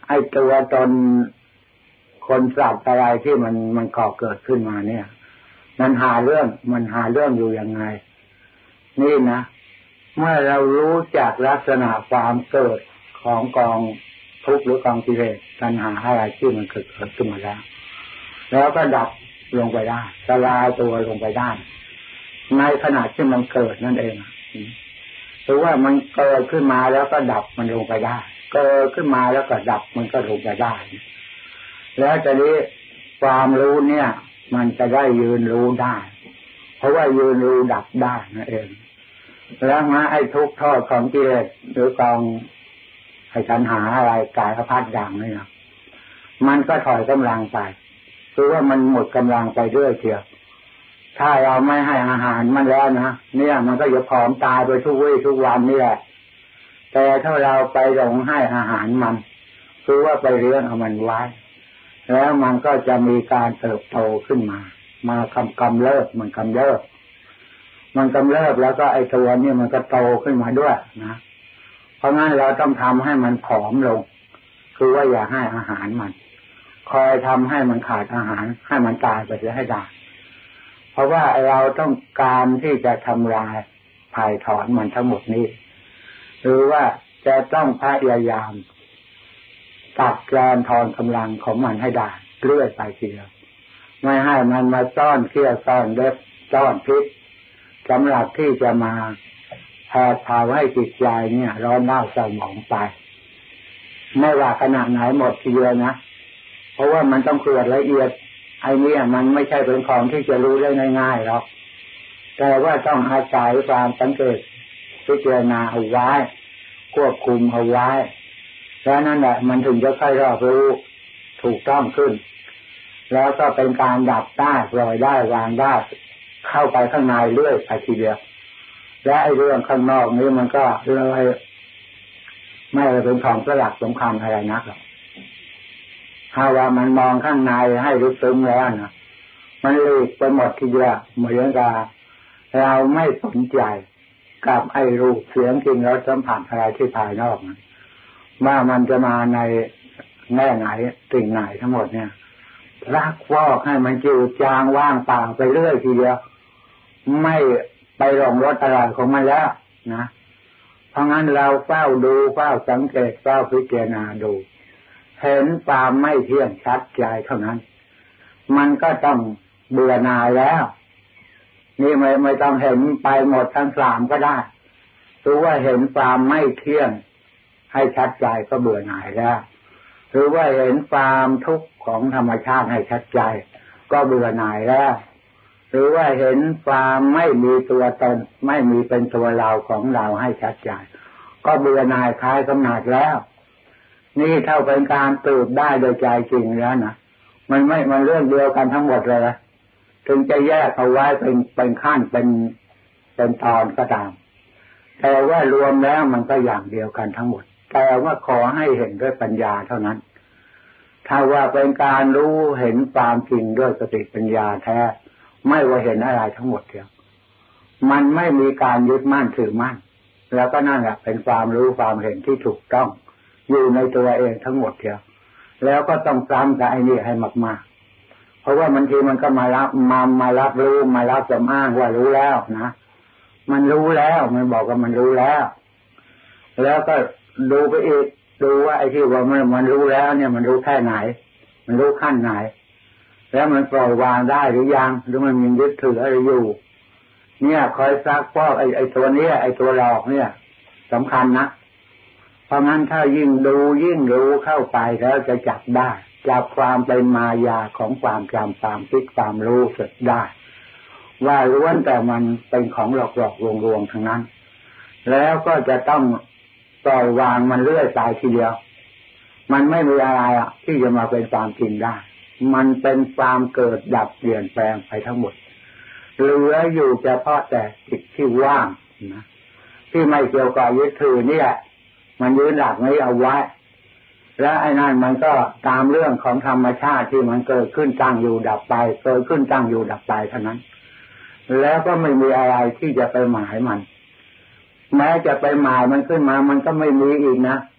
ไอ้ตัวตนคนสัตว์อะไรที่มันก่อเกิดขึ้นมาเนี่ยมันหาเรื่องอยู่ยังไงนี่นะเมื่อเรารู้จักลักษณะความเกิดของกองทุกข์หรือกองกิเลสตัณหาอะไรที่มันเกิดขึ้นมาแล้วก็ดับลงไปได้สลายตัวลงไปได้ในขณะที่มันเกิดนั่นเองหรือว่ามันเกิดขึ้นมาแล้วก็ดับมันลงไปได้เกิดขึ้นมาแล้วก็ดับมันก็ลงไปได้แล้วทีนี้ความรู้เนี่ยมันจะได้ยืนรู้ได้เพราะว่ายืนรู้ดับได้นั่นเองแล้วมาไอ้ทุกข์โทษของกิเลสหรือกองไอ้ตัณหาอะไรกายพัดอย่างนี้นะมันก็ถอยกำลังไปคือว่ามันหมดกำลังไปเรื่อยเทียวถ้าเราไม่ให้อาหารมันแล้วนะเนี่ยมันก็จะผอมตายไปทุกวี่ทุกวันนี่แหละแต่ถ้าเราไปหลงให้อาหารมันคือว่าไปเลี้ยงเอามันไว้แล้วมันก็จะมีการเติบโตขึ้นมากำเริบมันกำเริบแล้วก็ไอ้ตัวนี้มันก็โตขึ้นมาด้วยนะเพราะงั้นเราต้องทำให้มันผอมลงคือว่าอย่าให้อาหารมันคอยทำให้มันขาดอาหารให้มันตายไปเสียให้ได้เพราะว่าเราต้องการที่จะทำลายถ่ายถอนมันทั้งหมดนี้หรือว่าจะต้องพยายามตัดแกนทอนกำลังของมันให้ได้เรื่อยไปทีเดียวไม่ให้มันมาซ่อนเขี้ยวซ่อนเล็บซ่อนพิษสำหรับที่จะมาแผดเผาให้จิตใจเนี่ยร้อนเล่าเศร้าหมองไปไม่ว่าขนาดไหนหมดทีเดียวนะเพราะว่ามันต้องเกิดละเอียดไอ้เนี่ยมันไม่ใช่เป็นของที่จะรู้ได้ง่ายๆหรอกแต่ว่าต้องอาศัยความสังเกตพิจารณาเอาไว้ควบคุมเอาไว้แล้วนั่นแหละมันถึงจะค่อยรอบรู้ถูกต้องขึ้นแล้วก็เป็นการดับได้ปล่อยได้วางได้เข้าไปข้างในเรื่อยไปทีเดียวและไอ้เรื่องข้างนอกนี้มันก็เลยไม่เป็นของสลักสำคัญอะไรนักหรอกถ้าว่ามันมองข้างในให้รู้ซึ้งแล้วนะมันหลีกไปหมดทีเดียวเหมือนกับเราไม่สนใจกับไอ้รูปเสียงกลิ่นรสสัมผัสอะไรที่ภายนอกนะว่ามันจะมาในแง่ไหนสิ่งไหนทั้งหมดเนี่ยรักวอกให้มันจืดจางว่างเปล่าไปเรื่อยทีเดียวไม่ไปหลงรสอะไรของมันแล้วนะเพราะงั้นเราเฝ้าดูเฝ้าสังเกตเฝ้าพิจารณาดูเห็นความไม่เที่ยงชัดใจเท่านั้นมันก็ต้องเบื่อหน่ายแล้วนี่ไม่ต้องเห็นไปหมดทั้งสามก็ได้หรือว่าเห็นความไม่เที่ยงให้ชัดใจก็เบื่อหน่ายแล้วหรือว่าเห็นความทุกข์ของธรรมชาติให้ชัดใจก็เบื่อหน่ายแล้วหรือว่าเห็นความไม่มีตัวตนไม่มีเป็นตัวเราของเราให้ชัดใจก็เบื่อหน่ายคลายกำหนัดแล้วนี่เท่าเป็นการตื่นได้โดยใจจริงแล้วนะมันเรื่องเดียวกันทั้งหมดเลยนะถึงจะแยกเอาไว้เป็นขั้นเป็นตอนก็ตามแต่ว่ารวมแล้วมันก็อย่างเดียวกันทั้งหมดแต่ว่าขอให้เห็นด้วยปัญญาเท่านั้นถ้าว่าเป็นการรู้เห็นความจริงด้วยสติปัญญาแท้ไม่ว่าเห็นอะไรทั้งหมดเดียวมันไม่มีการยึดมั่นถือมั่นแล้วก็นั่นแหละเป็นความรู้ความเห็นที่ถูกต้องอยู่ในตัวเองทั้งหมดเดียวแล้วก็ต้องซ้ำกับไอ้นี่ให้มากๆเพราะว่าบางทีมันก็มารับรู้มารับจำอ้างว่ารู้แล้วนะมันรู้แล้วมันบอกว่ามันรู้แล้วแล้วก็ดูไปอีกดูว่าไอ้ที่ว่ามันรู้แล้วเนี่ยมันรู้แค่ไหนมันรู้ขั้นไหนแล้วมันปล่อยวางได้หรือยังหรือมันยังยึดถืออะไรอยู่เนี่ยคอยซักฟอกไอ้ตัวเนี้ยไอ้ตัวหลอกเนี่ยสำคัญนะเพราะงั้นถ้ายิ่งดูยิ่งรู้เข้าไปแล้วจะจับได้จับความเป็นมายาของความจำความคิดความรู้สึกได้ว่าล้วนแต่มันเป็นของหลอกๆลวงๆทั้งนั้นแล้วก็จะต้องปล่อยวางมันเรื่อยไปทีเดียวมันไม่มีอะไรที่จะมาเป็นความจริงได้มันเป็นความเกิดดับเปลี่ยนแปลงไปทั้งหมดเหลืออยู่เฉพาะแต่จิตที่ว่างนะที่ไม่เกี่ยวกับยึดถือเนี่ยมันยืนหลักนี้เอาไว้และไอ้นั่นมันก็ตามเรื่องของธรรมชาติที่มันเกิดขึ้นตั้งอยู่ดับไปเกิดขึ้นตั้งอยู่ดับไปเท่านั้นแล้วก็ไม่มีอะไรที่จะไปหมายมันแม้จะไปหมายมันขึ้นมามันก็ไม่มีอีกนะ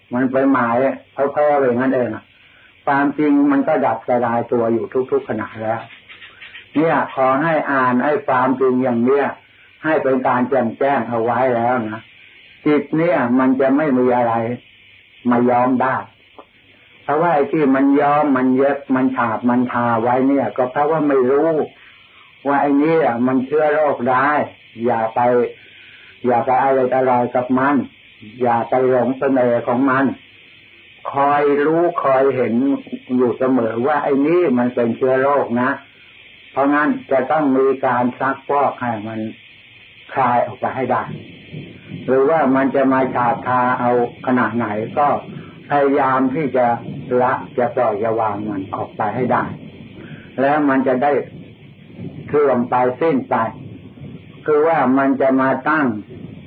มันไปหมายเพ้อๆอย่างนั้นเองความจริงมันก็ดับสลายตัวอยู่ทุกๆขณะแล้วเนี่ยขอให้อ่านให้ความจริงอย่างเนี้ยให้เป็นการแจ้งเอาไว้แล้วนะจิตเนี่ยมันจะไม่มีอะไรมายอมได้เพราะว่าไอ้ที่มันย้อมมันเย็บมันฉาบมันทาไว้เนี่ยก็เพราะว่าไม่รู้ว่าไอ้นี่มันเชื้อโรคได้อย่าไปอะไรกับมันอย่าไปหลงเสน่ห์ของมันคอยรู้คอยเห็นอยู่เสมอว่าไอ้นี่มันเป็นเชื้อโรคนะเพราะงั้นจะต้องมีการซักฟอกให้มันคลายออกไปให้ได้หรือว่ามันจะมาฉาบทาเอาขนาดไหนก็พยายามที่จะละจะปล่อยจะวางมันออกไปให้ได้แล้วมันจะได้เคลื่อนไปสิ้นไปคือว่ามันจะมาตั้ง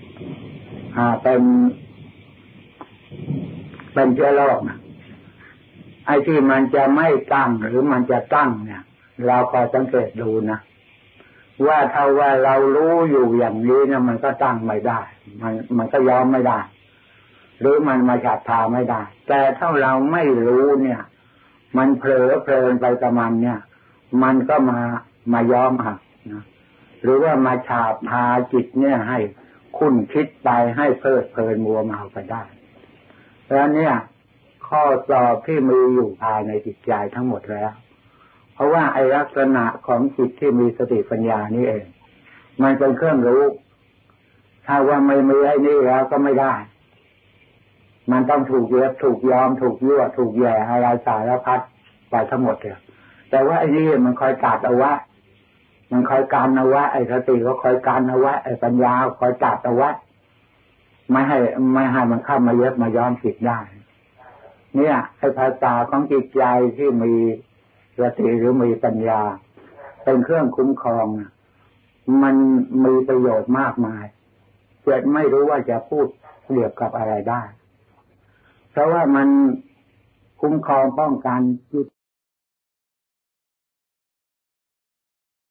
เป็นเชื้อโรคนะไอ้ที่มันจะไม่ตั้งหรือมันจะตั้งเนี่ยเราคอยสังเกตดูนะว่าถ้าว่าเรารู้อยู่อย่างนี้เนี่ยมันก็ตั้งไม่ได้มันก็ยอมไม่ได้หรือมันมาฉาบทาไม่ได้แต่ถ้าเราไม่รู้เนี่ยมันเผลอเพลินไปกับมันเนี่ยมันก็มาย้อมนะหรือว่ามาฉาบทาจิตเนี่ยให้คุ้นคิดไปให้เพลิดเพลินมัวเมาไปได้แล้วเนี่ยข้อสอบที่มีอยู่ภายในจิตใจทั้งหมดแล้วเพราะว่าไอ้ลักษณะของจิตที่มีสติปัญญานี่เองมันเป็นเครื่องรู้ถ้าว่าไม่มีไอ้นี่แล้วก็ไม่ได้มันต้องถูกเย็บถูกย้อมถูกยั่วถูกแย่อะไรสารพัดไปทั้งหมดเลยแต่ว่าไอ้นี่มันคอยกัดเอาไว้มันคอยกันเอาไว้ไอ้สติก็คอยกันเอาไว้ไอ้ปัญญาคอยกัดเอาไว้ไม่ให้มันเข้ามาเย็บมาย้อมจิตได้เนี่ยไอ้ภาษาของจิตใจที่มีสติหรือมีปัญญาเป็นเครื่องคุ้มครองมันมีประโยชน์มากมายเกิดไม่รู้ว่าจะพูดเกี่ยวกับอะไรได้เพราะว่ามันคุ้มครองป้องกันจิต